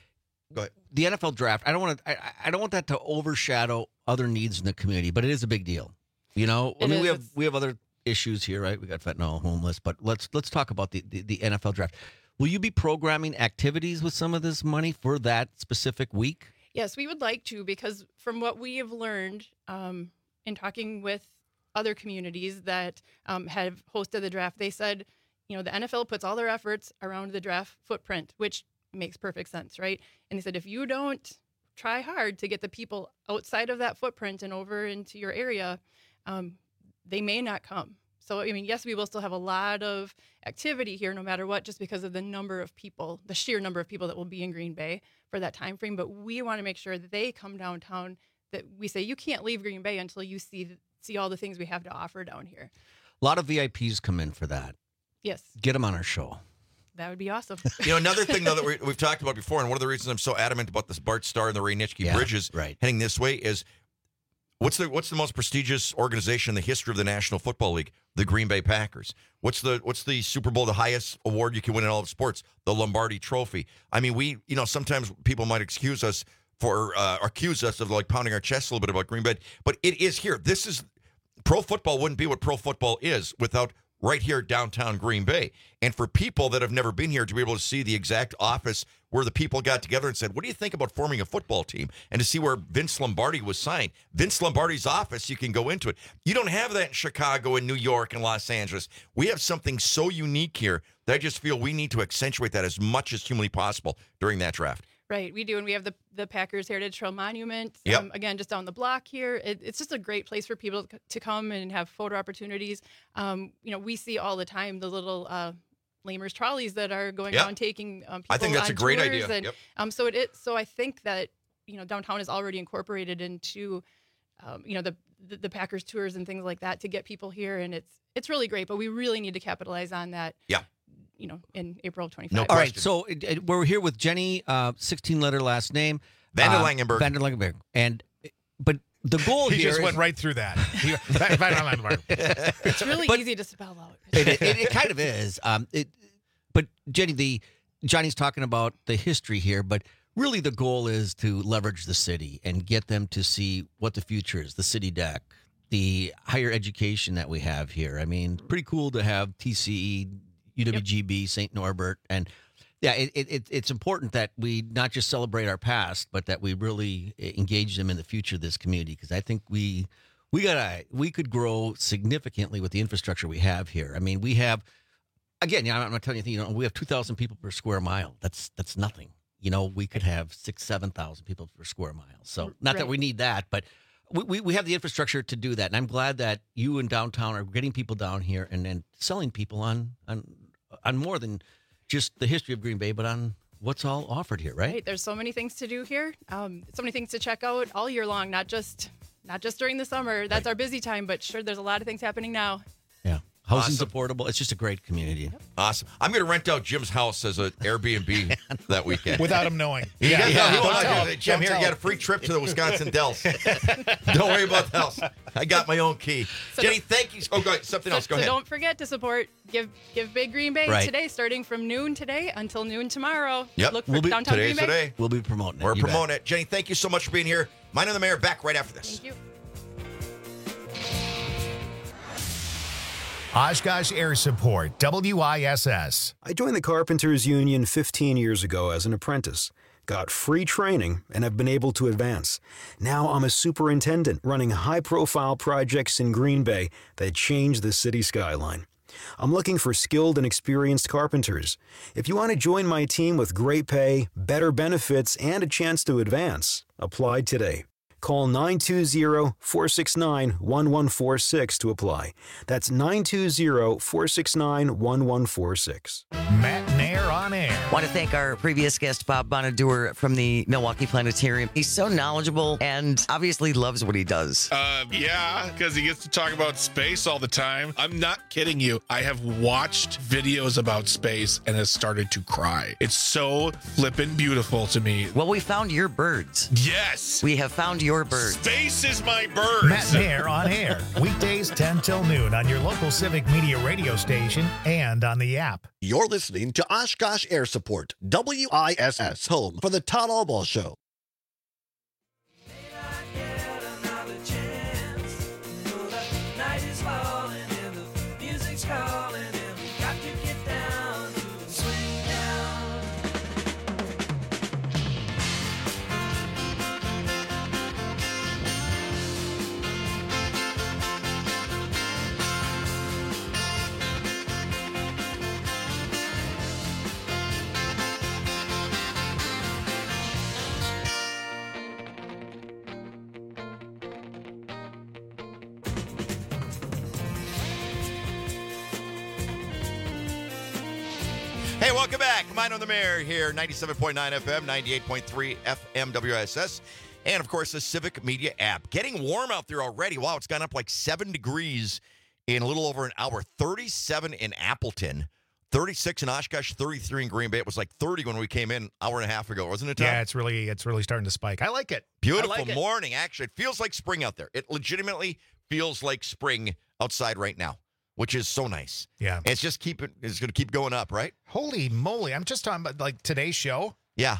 Go ahead. The N F L draft, I don't want to. I, I don't want that to overshadow other needs in the community, but it is a big deal. You know, I It mean, is. we have we have other issues here, right? We got fentanyl, homeless, but let's let's talk about the, the the N F L draft. Will you be programming activities with some of this money for that specific week? Yes, we would like to, because from what we have learned um, in talking with other communities that um, have hosted the draft, they said, you know, the N F L puts all their efforts around the draft footprint, which makes perfect sense, right? And they said, if you don't try hard to get the people outside of that footprint and over into your area, um, they may not come. So, I mean, yes, we will still have a lot of activity here no matter what, just because of the number of people, the sheer number of people that will be in Green Bay for that time frame. But we want to make sure that they come downtown, that we say, you can't leave Green Bay until you see see all the things we have to offer down here. A lot of V I Ps come in for that. Yes, Get them on our show. that would be awesome. You know, another thing, though, that we, we've talked about before, and one of the reasons I'm so adamant about this Bart Starr and the Ray Nitschke Yeah, bridges right. heading this way is what's the what's the most prestigious organization in the history of the National Football League? The Green Bay Packers. What's the what's the Super Bowl, the highest award you can win in all of sports? The Lombardi Trophy. I mean, we, you know, sometimes people might excuse us for, uh, accuse us of like pounding our chest a little bit about Green Bay, but it is here. This is, pro football wouldn't be what pro football is without right here downtown Green Bay. And for people that have never been here to be able to see the exact office where the people got together and said, what do you think about forming a football team? And to see where Vince Lombardi was signed. Vince Lombardi's office, you can go into it. You don't have that in Chicago and New York and Los Angeles. We have something so unique here that I just feel we need to accentuate that as much as humanly possible during that draft. Right, we do, and we have the the Packers Heritage Trail Monument. Yep. Um, again, just down the block here. It, it's just a great place for people to come and have photo opportunities. Um, you know, we see all the time the little uh, lamers trolleys that are going Yep. around taking um, people I think that's on a great tours, idea. And, Yep. um, so it, it so I think that you know downtown is already incorporated into um, you know the, the the Packers tours and things like that to get people here, and it's it's really great. But we really need to capitalize on that. Yeah. You know, in April of twenty-five. All right, so it, it- we're here with Jenny, uh, sixteen-letter last name. Vander uh, Langenberg. Vander Langenberg. And, but the goal He here just is- went right through that. He- Van- Van Langenberg. It's really But- easy to spell out. it, it, it kind of is. Um, it, but Jenny, the Johnny's talking about the history here, but really the goal is to leverage the city and get them to see what the future is, the city deck, the higher education that we have here. I mean, pretty cool to have T C E, U W G B, Saint Norbert, and yeah, it, it, it's important that we not just celebrate our past, but that we really engage them in the future of this community, because I think we we gotta we could grow significantly with the infrastructure we have here. I mean, we have again, you know, I'm not telling you, you know, we have two thousand people per square mile. That's that's nothing. You know, we could have six, seven thousand people per square mile. So not that Right. we need that, but we, we we have the infrastructure to do that. And I'm glad that you in downtown are getting people down here and then selling people on on on more than just the history of Green Bay, but on what's all offered here, right? Right. There's so many things to do here. Um, so many things to check out all year long, not just not just during the summer. That's our busy time, but sure, there's a lot of things happening now. Yeah. Housing's Awesome. affordable. It's just a great community. Awesome. I'm going to rent out Jim's house as an Airbnb that weekend. Without him knowing. You Yeah, guys yeah, know, he don't won't tell. know. Jim, Don't here, tell. you got a free trip to the Wisconsin Dells. Don't worry about the house. I got my own key. So Jenny, don't- thank you. Oh, go ahead. Something So, else. Go so ahead. don't forget to support Give Give Big Green Bay Right. today, starting from noon today until noon tomorrow. Yep. Look for We'll be- downtown today's Green Bay. today. We'll be promoting it. We're You bet. promoting it. Jenny, thank you so much for being here. Mine and the Mayor back right after this. Thank you. Oshkosh Air Support, W I S S. I joined the Carpenters Union fifteen years ago as an apprentice, got free training, and have been able to advance. Now I'm a superintendent running high-profile projects in Green Bay that change the city skyline. I'm looking for skilled and experienced carpenters. If you want to join my team with great pay, better benefits, and a chance to advance, apply today. Call nine two zero, four six nine, one one four six to apply. That's nine two zero, four six nine, one one four six. Matt Nair on air. Want to thank our previous guest, Bob Bonadour from the Milwaukee Planetarium. He's so knowledgeable and obviously loves what he does. Uh, yeah, because he gets to talk about space all the time. I'm not kidding you. I have watched videos about space and has started to cry. It's so flippin' beautiful to me. Well, we found your birds. Yes. We have found your birds. Space is my birds. Matt Nair on air. Weekdays ten till noon on your local Civic Media radio station and on the app. You're listening to Oshkosh Air Support, W I S S, home for the Todd Albaugh Show. Hey, welcome back. Mine on the Mayor here, ninety-seven point nine F M, ninety-eight point three F M W I S S, and of course the Civic Media app. Getting warm out there already. Wow, it's gone up like seven degrees in a little over an hour. thirty-seven in Appleton, thirty-six in Oshkosh, thirty-three in Green Bay. It was like thirty when we came in an hour and a half ago, wasn't it, Tom? Yeah, it's really it's really starting to spike. I like it. Beautiful I like it. morning, actually. It feels like spring out there. It legitimately feels like spring outside right now, which is so nice. Yeah. And it's just keep it, it's going to keep going up, right? Holy moly. I'm just talking about like today's show. Yeah.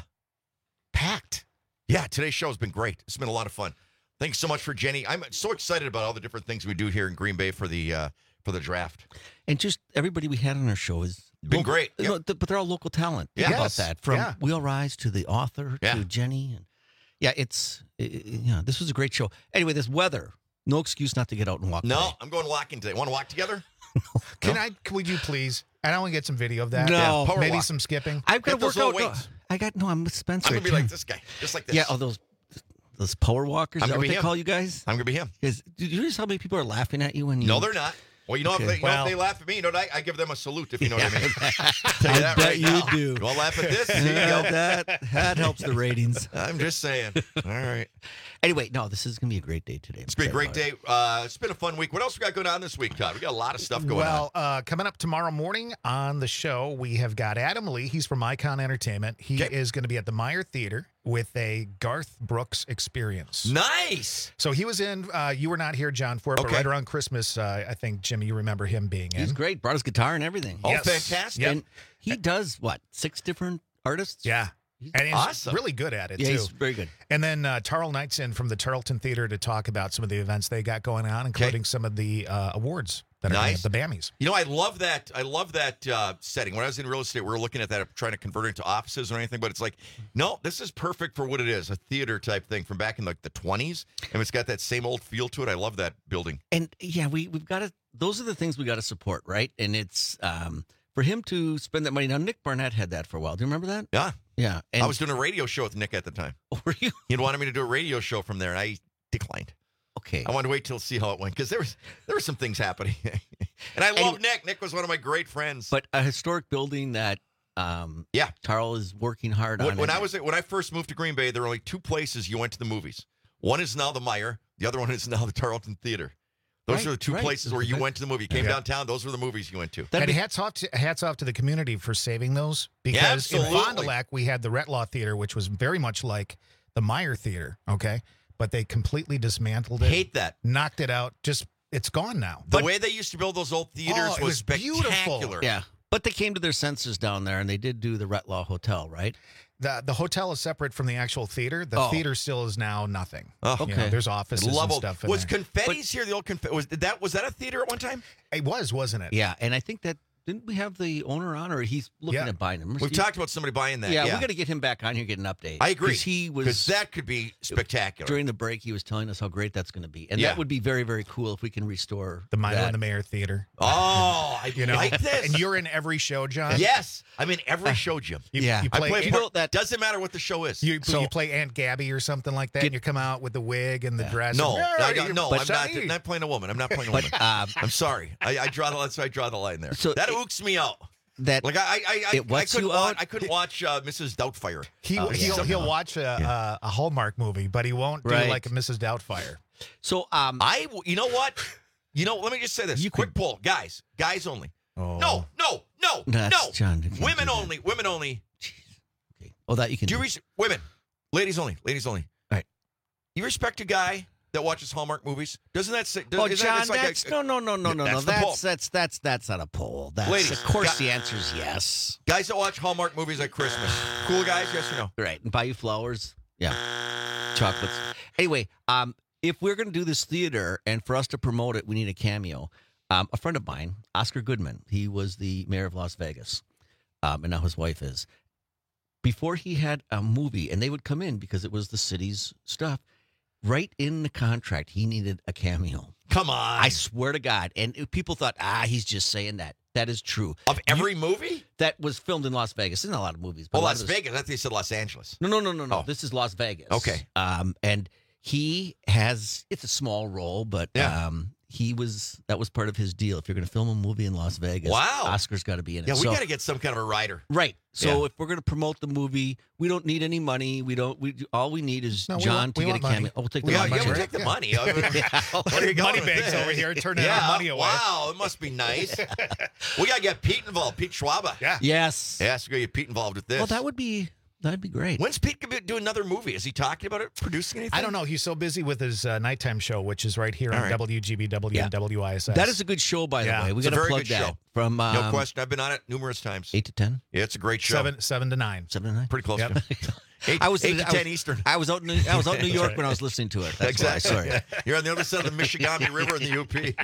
Packed. Yeah, today's show has been great. It's been a lot of fun. Thanks so much for Jenny. I'm so excited about all the different things we do here in Green Bay for the uh, for the draft. And just everybody we had on our show has Been local- great. you know, th- but they're all local talent. Yeah. Think Yes. about that. From Yeah. Wheel Rise to the author Yeah. to Jenny. And yeah, it's i- i- yeah. This was a great show. Anyway, this weather, no excuse not to get out and walk. No, today. I'm going walking today. Want to walk together? Can I? Would you please? I want to get some video of that. No. Yeah, power maybe walk. some skipping. I've got Get to work those out. little no, weights. I got no. I'm with Spencer. I'm going to be too. like this guy, just like this. Yeah. Oh, those those power walkers. I'm Is that gonna what be they him. call you guys? I'm going to be him. Is, did you notice how many people are laughing at you when you? No, they're not. Well, you know, Okay. if, they, you know Well- if they laugh at me, you know, I, I give them a salute, if you know what I mean. I Tell you that bet right you now. do. You want to laugh at this? Here you Yeah, go. that that helps the ratings. I'm just saying. All right. Anyway, no, this is gonna be a great day today. It's been a great day. Uh, it's been a fun week. What else we got going on this week, Todd? We got a lot of stuff going well, on. uh, coming up tomorrow morning on the show, we have got Adam Lee. He's from Icon Entertainment. He Okay. is going to be at the Meyer Theater with a Garth Brooks experience. Nice. So he was in, uh, you were not here, John, for it, but Okay. right around Christmas, uh, I think, Jimmy, you remember him being in. He's great. Brought his guitar and everything. Oh, Yes. fantastic. Yep. And he does what? Six different artists? Yeah. And he's awesome. really good at it, Yeah, too. he's very good. And then uh, Tarl Knight's in from the Tarleton Theater to talk about some of the events they got going on, including some of the uh, awards that are Nice. the BAMMys. You know, I love that. I love that uh, setting. When I was in real estate, we were looking at that, trying to convert it into offices or anything. But it's like, no, this is perfect for what it is—a theater type thing from back in like the twenties, and it's got that same old feel to it. I love that building. And yeah, we we've got to. Those are the things we got to support, right? And it's um, for him to spend that money. Now, Nick Barnett had that for a while. Do you remember that? Yeah, Yeah. And I was doing a radio show with Nick at the time. were you He'd wanted me to do a radio show from there, and I declined. okay? I wanted to wait till see how it went because there was there were some things happening, and I love Anyway- Nick. Nick was one of my great friends. But a historic building that um, yeah, Tarl is working hard when, on. when and- I was when I first moved to Green Bay, there were only two places you went to the movies. One is now the Meyer. The other one is now the Tarleton Theater. Those Right, are the two right. places where you went to the movie. You came Yeah. downtown. Those were the movies you went to. And hats off to hats off to the community for saving those, because in Absolutely. Fond du Lac we had the Retlaw Theater, which was very much like the Meyer Theater. Okay, but they completely dismantled it. Hate that. Knocked it out. Just it's gone now. The way they used to build those old theaters Oh, it was, was beautiful. spectacular. Yeah. But they came to their senses down there, and they did do the Retlaw Hotel, right? The the hotel is separate from the actual theater. The Oh. theater still is now nothing. Oh, You know, okay. there's offices Love and old- stuff in Was there. Confetti's here? The old confetti was did that was that a theater at one time? It was, wasn't it? Yeah, and I think that didn't we have the owner on, or he's looking Yeah. at buying them? We've talked about somebody buying that. Yeah, Yeah, we got to get him back on here, get an update. I agree. 'Cause he was because that could be spectacular. during the break. He was telling us how great that's going to be, and Yeah. that would be very, very cool if we can restore The Milo that. and the Mayor Theater. Oh, I You know, like this. and you're in every show, John. Yes, I'm in every show, Jim. You, Yeah. you I play. play. you, a part- doesn't matter what the show is. you, So- you play Aunt Gabby or something like that, and you come out with the wig and the dress. No, and, I don't, no, But I'm not, Sonny. not playing a woman. I'm not playing a woman. But um, I'm sorry. I, I draw the that's why I draw the line there. So that it- ooks me out. that Like I, I, I, It I wets couldn't you watch. out? I couldn't watch uh, Missus Doubtfire. He Oh, he'll yeah. he'll watch a, a a Hallmark movie, but he won't do Right. like a Missus Doubtfire. so um, I, you know what? You know, let me just say this. You Quick could- poll, guys, guys only. Oh. No, no, no, That's no. John, you can't Women do that. only. Women only. okay. Oh, that you can Do you do. res- women? Ladies only. Ladies only. All right. You respect a guy that watches Hallmark movies? Doesn't that say? Does, Oh, isn't John, that, it's like a- that's no, no, no, no, no, no. That's the poll. That's that's that's that's not a poll. That's Ladies, of course gu- the answer is yes. guys that watch Hallmark movies at Christmas. Cool guys, yes or no? Right, and buy you flowers. Yeah, chocolates. Anyway, um, if we're going to do this theater, and for us to promote it, we need a cameo. Um, a friend of mine, Oscar Goodman, he was the mayor of Las Vegas, um, and now his wife is. Before he had a movie, and they would come in because it was the city's stuff. Right in the contract, he needed a cameo. Come on. I swear to God. And people thought, ah, he's just saying that. That is true. Of every movie? That was filmed in Las Vegas. There's not a lot of movies. But Oh, a lot Las of this- Vegas. I thought you said Los Angeles. No, no, no, no, no. Oh. This is Las Vegas. Okay. Um, and he has, it's a small role, but Yeah. um, he was, that was part of his deal. If you're going to film a movie in Las Vegas, Wow. Oscar's got to be in it. Yeah, we So- got to get some kind of a writer. Right. So Yeah. if we're going to promote the movie, we don't need any money. We don't. We all we need is No, we John want- to we get a want money. cameo. Oh, we'll take the We Yeah, want money. yeah, we'll right? take the Yeah. money. I mean, where are you going Money with bags this? over here, turning yeah, our money away. Wow, it must be nice. We got to get Pete involved. Pete Schwaba. Yeah. Yes. Yes, we got to get Pete involved with this. Well, that would be that'd be great. When's Pete going to do another movie? Is he talking about it, producing anything? I don't know. He's so busy with his uh, nighttime show, which is right here All on right. W G B W Yeah. and W I S S. That is a good show, by Yeah. the way. We It's a got to very plug good that show. from um, No question. I've been on it numerous times. eight to ten. Yeah, it's a great show. seven seven to nine. Seven to nine. Pretty close Yep. to eight, I was eight to I ten was- Eastern. I was out in New, I was out in New York when I was listening to it. That's exactly. Why, sorry. You're on the other side of the Michigamme River in the U P.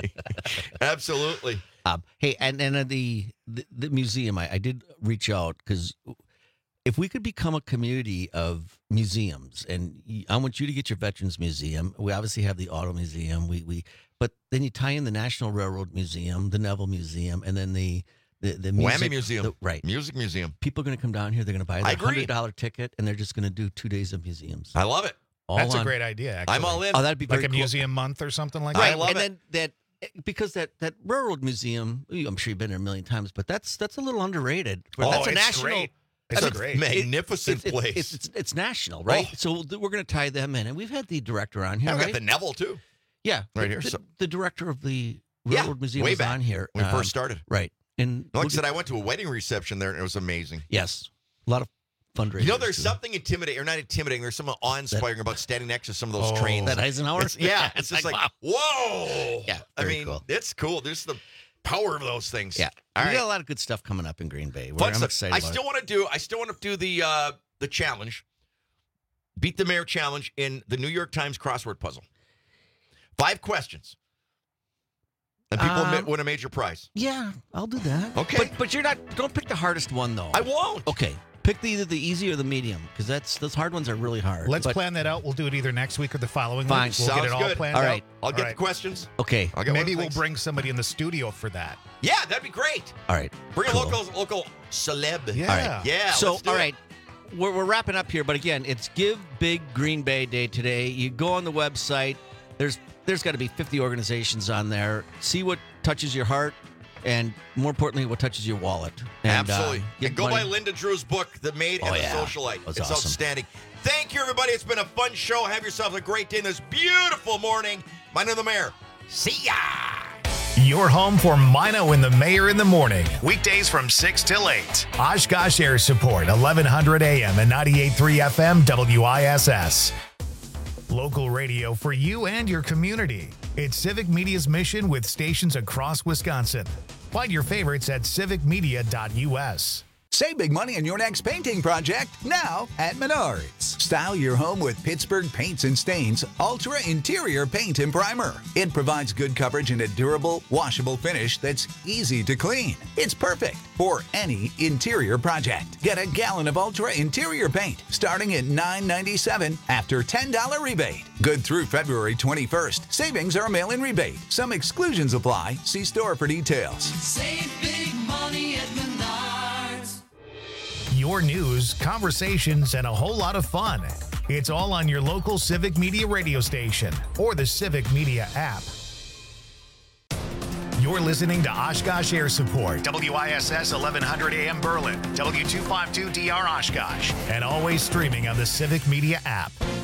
Absolutely. Um, hey, and and uh, the, the the museum, I, I did reach out because if we could become a community of museums, and y- I want you to get your Veterans Museum. We obviously have the Auto Museum. We we, but then you tie in the National Railroad Museum, the Neville Museum, and then the the the music, Whammy Museum. the- right? Music Museum. People are going to come down here. They're going to buy I their agree. hundred dollar ticket, and they're just going to do two days of museums. I love it. All That's a on- great idea. Actually. I'm all in. Oh, that'd be very Like a cool. museum month or something like I that. love and it. then that because that that railroad museum, I'm sure you've been there a million times, but that's that's a little underrated. Oh, that's a it's national. great. It's that's a it- magnificent it's, place. It's, it's, it's national, right? Oh. So th- we're going to tie them in, and we've had the director on here, I've got right? the Neville too. yeah, right the, here, The, so- the director of the Yeah, railroad museum way was back on here when we um, first started. right? And Like I we'll said, get- I went to a wedding reception there, and it was amazing. yes, a lot of fundraisers. You know, there's too. something intimidating, or not intimidating. There's something awe-inspiring about standing next to some of those Oh. trains. that Eisenhower. It's- yeah, it's just like, wow. whoa. Yeah, I very mean, cool. it's cool. There's the power of those things. Yeah, All we right. got a lot of good stuff coming up in Green Bay. We're, Fun I'm stuff. excited. I about still it. want to do. I still want to do the uh, the challenge. Beat the mayor challenge in the New York Times crossword puzzle. Five questions, and people Um, admit win a major prize. Yeah, I'll do that. Okay. but but you're not. Don't pick the hardest one though. I won't. Okay, pick the either the easy or the medium because that's those hard ones are really hard. Let's But- plan that out. We'll do it either next week or the following Fine. week. We'll Sounds get it all good. planned All out. right. I'll All get right. the questions. Okay. I'll get one of Maybe the we'll things. bring somebody in the studio for that. Yeah, that'd be great. All right. Bring Cool. a local local celeb. Yeah. All right. Yeah. So, let's do all it. right, we're, we're wrapping up here, but again, it's Give Big Green Bay Day today. You go on the website. There's there's got to be fifty organizations on there. See what touches your heart, and more importantly, what touches your wallet. And, Absolutely. Uh, get and go money- buy Linda Drew's book, The Maid Oh, and the yeah. Socialite. That's It's awesome. outstanding. Thank you, everybody. It's been a fun show. Have yourself a great day in this beautiful morning. My name is the mayor. See ya! Your home for Mino and the Mayor in the morning. Weekdays from six till eight. Oshkosh Air Support, eleven hundred A M and ninety-eight point three F M W I S S. Local radio for you and your community. It's Civic Media's mission with stations across Wisconsin. Find your favorites at civic media dot U S. Save big money on your next painting project now at Menards. Style your home with Pittsburgh Paints and Stains Ultra Interior Paint and Primer. It provides good coverage and a durable, washable finish that's easy to clean. It's perfect for any interior project. Get a gallon of Ultra Interior Paint starting at nine ninety-seven after ten dollars rebate. Good through February twenty-first. Savings are a mail-in rebate. Some exclusions apply. See store for details. Save big money at Menards. Your news, conversations, and a whole lot of fun. It's all on your local Civic Media radio station or the Civic Media app. You're listening to Oshkosh Air Support, W I S S eleven hundred A M Berlin, W two fifty-two D R Oshkosh, and always streaming on the Civic Media app.